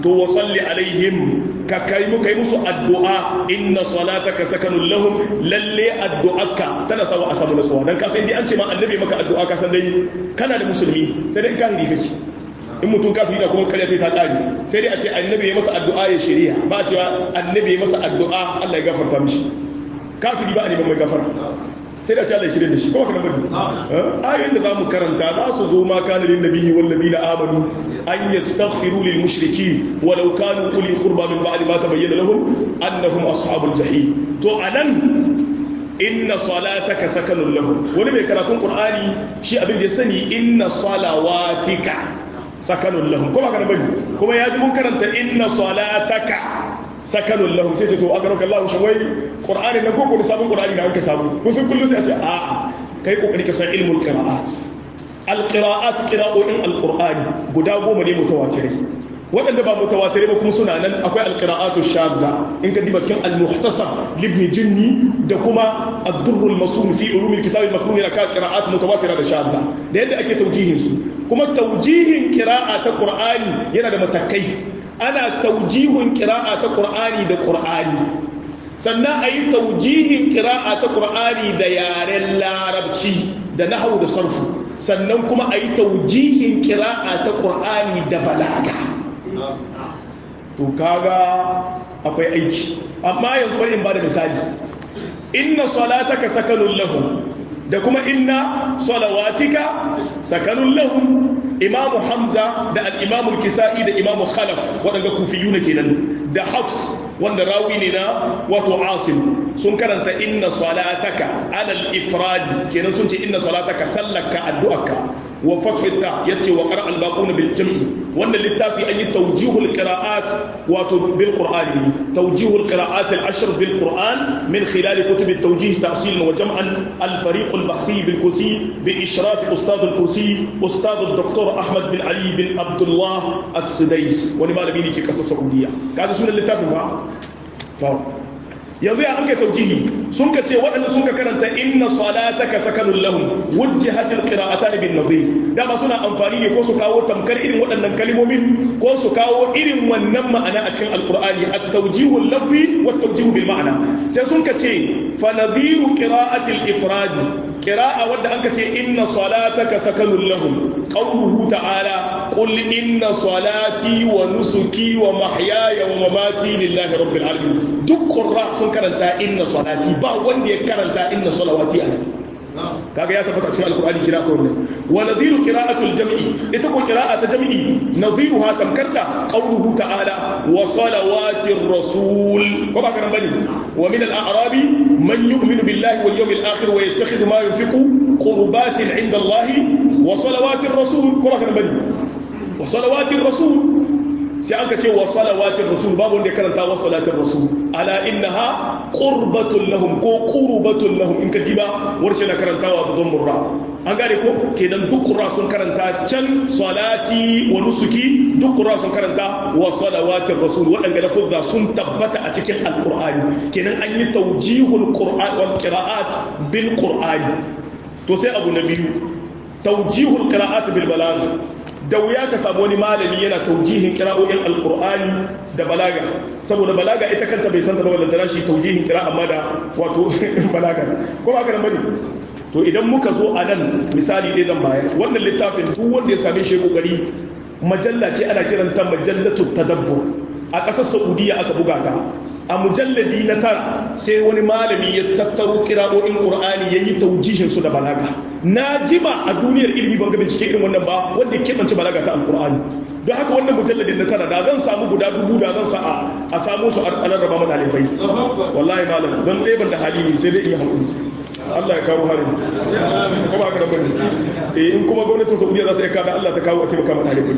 to wa salli alaihim ka kai musu addu'a inna salataka sakanun lahum lalle addu'arka tana sawa a samu nasuwa dan ka san dai an ce ma annabi maka addu'a ka san dai kana da musulmi sai dai kahiri kake in mutum kafiri da kuma kariya ta kare sai dai a ce annabi ya masa addu'a ya shari'a ba a cewa annabi ya masa addu'a Allah ya gafarta mishi kafiri ba a neman mai gafara sai da ce Allah ya shirya da shi kuma kana bari ayoyin da zamu karanta za su zo ma kana lin nabiyyi wal ladina amanu an yastaghfiru lil mushrikeen walau kanu uli qurba min ba'di ma tabayyana lahum annahum ashabul jahim to anan inna salataka sakanun lahum wani mai karatun qur'ani shi abin da ya sani inna salawatika sakanun lahum kuma kana bari kuma ya ji mun karanta inna salataka sakanun lahum sai ce to agaraka Allah shi wai qur'ani na koko da sabon qur'ani da an ka samu kusan kullu sai a ce a kai kokari ka san ilmul qira'at al qira'at qira'o'in al qur'ani guda 10 ne mutawatirai waɗanda ba mutawatirai ba kuma suna nan akwai al qira'atu shadda in ka diba cikin al muhtasab libni jinni da kuma ad-durr al masum fi ulum al kitab al makrun ila ka qira'at mutawatira da shadda da yadda ake tawjihin su kuma tawjihin qira'a ta qur'ani yana da matakai ana taujihun kira'a ta ƙur'ani da ƙur'ani sannan a yi taujihin kira'a ta ƙur'ani da yaren larabci da nahawu da sarfu sannan kuma a yi taujihin kira'a ta ƙur'ani da balaga to kaga akwai aiki amma yanzu bari in ba da misali inna salataka sakanun lahum da kuma inna salawatika sakanun lahum imamu hamza da al'imamu kisa'i da imamu khalaf waɗanda kufiyuna kenan da hafs wanda rawi ne na wato asim sun karanta inna salataka alal ifradi kenan sun ce inna salataka sallaka addu'arka wa fathita yace wa qara al baquna bil jam'i wannan littafi an yi tawjihul qira'at wato bil qur'ani tawjihul qira'at al ashr bil qur'an min khilal kutub al tawjih ta'silan wa jam'an al fariq al bahthi bil kusi bi ishraf ustad al kusi ustad al doktor ahmad bin ali bin abdullah as-sudais wani malami ne ke kasar saudiya kaga sunan littafin ba yanzu ya an kai taujihi sun ka ce waɗanda sun ka karanta inna salataka sakanun lahum wujjihatil qira'atan bin nazir dama suna amfani ne ko su kawo tamkar irin waɗannan kalmomin ko su kawo irin wannan ma'ana a cikin alqur'ani at-tawjihu al-lafzi wa at-tawjihu bil ma'na sai sun ka ce fa nadhiru qira'atil ifradi qira'a wadda an ka ce inna salataka sakanun lahum qawluhu ta'ala qul inna salati wa nusuki wa mahyaya wa mamati lillahi rabbil alamin duk qurra sun karanta inna salati ba wanda ya karanta inna salawati a kaga ya tabbata cikin alqur'ani kira ko wannan wa nadhiru qira'atul jam'i ita ko qira'a ta jam'i nadhiruha tamkarta qawluhu ta'ala wa salawatir rasul ko ba kana bane wa min al-a'rabi man yu'minu billahi wal yawmil akhir wa yattakhidhu ma yunfiqu qurbatin 'inda allahi wa salawatir rasul ko ba kana bane wa salawatir rasul sai aka ce wa salawatir rasul babu wanda ya karanta wa salatir rasul ala innaha qurbatun lahum ko qurbatun lahum in ka diba warshe na karantawa da dhammur ra an gane ko kenan duk qurra sun karanta can salati wa nusuki duk qurra sun karanta wa salawatir rasul wadanga lafuzza sun tabbata a cikin alqur'ani kenan an yi tawjihul qur'an wal qira'at bil qur'ani to sai abu na biyu tawjihul qira'at bil balagh da wuya ka samu wani malami yana taujihin kira'o'in alkur'ani da balaga saboda balaga ita kanta bai san ta ba wanda da shi taujihin kira amma da wato balaga ko ba ka nan bane to idan muka zo a nan misali dai zan bayar wannan littafin duk wanda ya same shi kokari majalla ce ana kiranta majallatu tadabbur a ƙasar saudiya aka buga ta a mujalladi na tara sai wani malami ya tattaro kira'o'in qur'ani yayi taujihin su da balaga na jima a duniyar ilimi ban ga bincike irin wannan ba wanda ke bance balaga ta alqur'ani don haka wannan mujalladin na tara da zan samu guda 1000 da zan sa a samu su a rarraba ma dalibai wallahi malam dan dai ban da hali ne sai dai in yi hakuri Allah ya kawo harin ko ba ka da bane in kuma gwamnatin Saudiya za ta yi kada Allah ta kawo a taimaka ma dalibai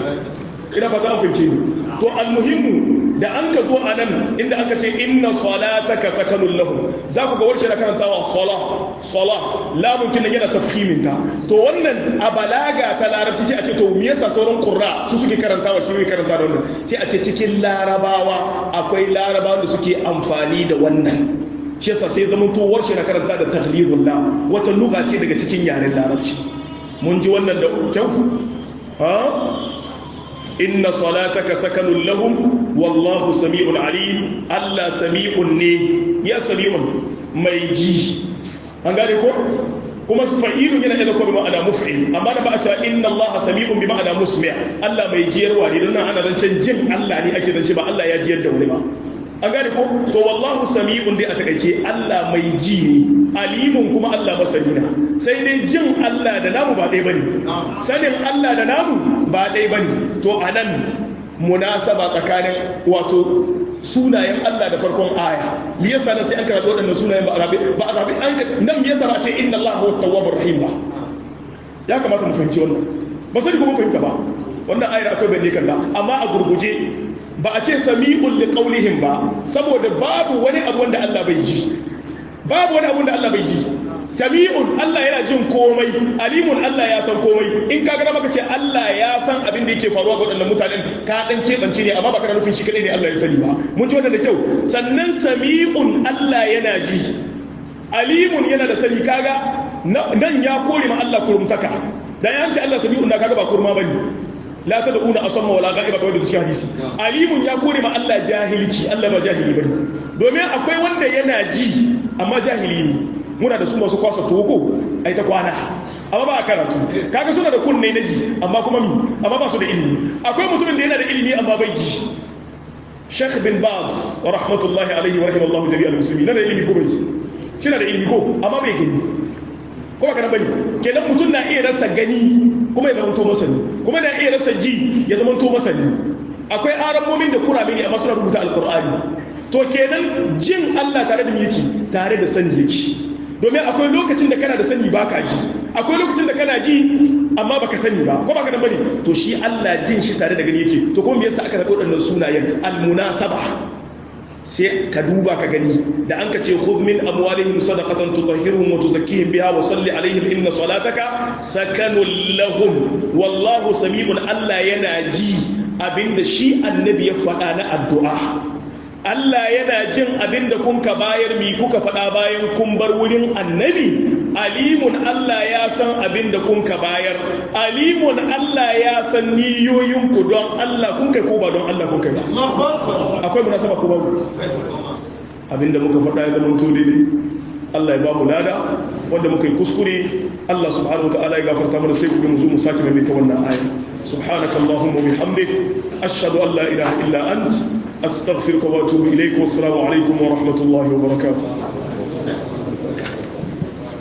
ina fata an fince ni to almuhimmu da an ka zo a nan inda aka ce inna salataka sakanun lahum za ku ga warshe na karantawa sala lamun kin yana tafhimin ta to wannan a balaga ta larabci sai a ce to me yasa sauran qurra su suke karantawa shi ne karanta da wannan sai a ce cikin larabawa akwai larabawan da suke amfani da wannan shi yasa sai zaman to warshe na karanta da tahlizul la wata lugha ce daga cikin yaren larabci mun ji wannan da kyau ha inna salataka sakanun lahum wallahu sami'un alim Allah sami'un ne ya sami'un mai ji an gane ko kuma fa'ilun yana da kuma ma'ana muf'il amma da ba a cewa inna Allah sami'un bi ma'ana musmi' Allah mai jiyarwa ne don nan ana zancen jin Allah ne ake zance ba Allah ya jiyar da wani ba an gane ko to wallahu sami'un dai a takaice Allah mai ji ne alimun kuma Allah masani na sai dai jin Allah da namu ba ɗaya bane sanin Allah da namu ba ɗaya bane to anan munasaba tsakanin wato sunayen Allah da farkon aya me yasa nan sai an karanta waɗannan sunayen ba arabi an nan me yasa ba ce inna Allah huwa tawwabur rahim ba ya kamata mu fahimci wannan ba sai kuma fahimta ba wannan ayar akwai bayyane kanta amma a gurguje ba a ce sami'un li qawlihim ba saboda babu wani abu wanda Allah bai ji babu wani abu da Allah bai ji sami'un Allah yana jin komai alimun Allah ya san komai in ka ga maka ce Allah ya san abin da yake faruwa ga waɗannan mutanen ka dan kebance ne amma ba kana nufin shi kadai ne Allah ya sani ba mun ji wannan da kyau sannan sami'un Allah yana ji alimun yana da sani kaga nan ya kore ma Allah kurumtaka dan ya ce Allah sami'un da kaga ba kurma bane la tad'una asamma wala ghaiba kawai da cikin hadisi alimun ya kore ma Allah jahilci Allah ba jahili bane domin akwai wanda yana ji amma jahili ne muna da su masu kwasa toko ai ta kwana amma ba a karatu kaga suna da kunne na ji amma kuma amma ba su da ilimi akwai mutumin da yana da ilimi amma bai ji Sheikh bin Baz wa rahmatullahi alaihi wa rahimallahu jami'al muslimin na da ilimi ko bai ji shi na da ilimi ko amma bai gani ko ba kana bane kenan mutum na iya rasa gani kuma ya zama to masani kuma na iya rasa ji ya zama to masani akwai arabomin da kurame ne amma suna rubuta alqur'ani to kenan jin Allah tare da yake tare da sani yake domin akwai lokacin da kana da sani baka ji akwai lokacin da kana ji amma baka sani ba ko baka da bane to shi Allah jin shi tare da gani yake to kuma me yasa aka rabu wadannan sunayen almunasaba sai ka duba ka gani da an ka ce khudh min amwalihim sadaqatan tutahhiruhum wa tuzakkihim biha wa salli alaihim inna salataka sakanul lahum wallahu sami'un Allah yana ji abinda shi annabi ya faɗa na addu'a Allah yana jin abinda kun ka bayar mi kuka faɗa bayan kun bar wurin annabi alimun Allah ya san abinda kun ka bayar alimun Allah ya san niyoyinku don Allah kun kai ko ba don Allah kun kai ba akwai munasaba ko babu abinda muka faɗa ya zama to daidai Allah ya ba mu lada wanda muka yi kuskure Allah subhanahu wa ta'ala ya gafarta mana sai ku mu zo mu sake mai ta wannan aya subhanakallahumma wa bihamdik ashhadu an la ilaha illa ant أستغفرك وأتوب إليك والسلام عليكم ورحمة الله وبركاته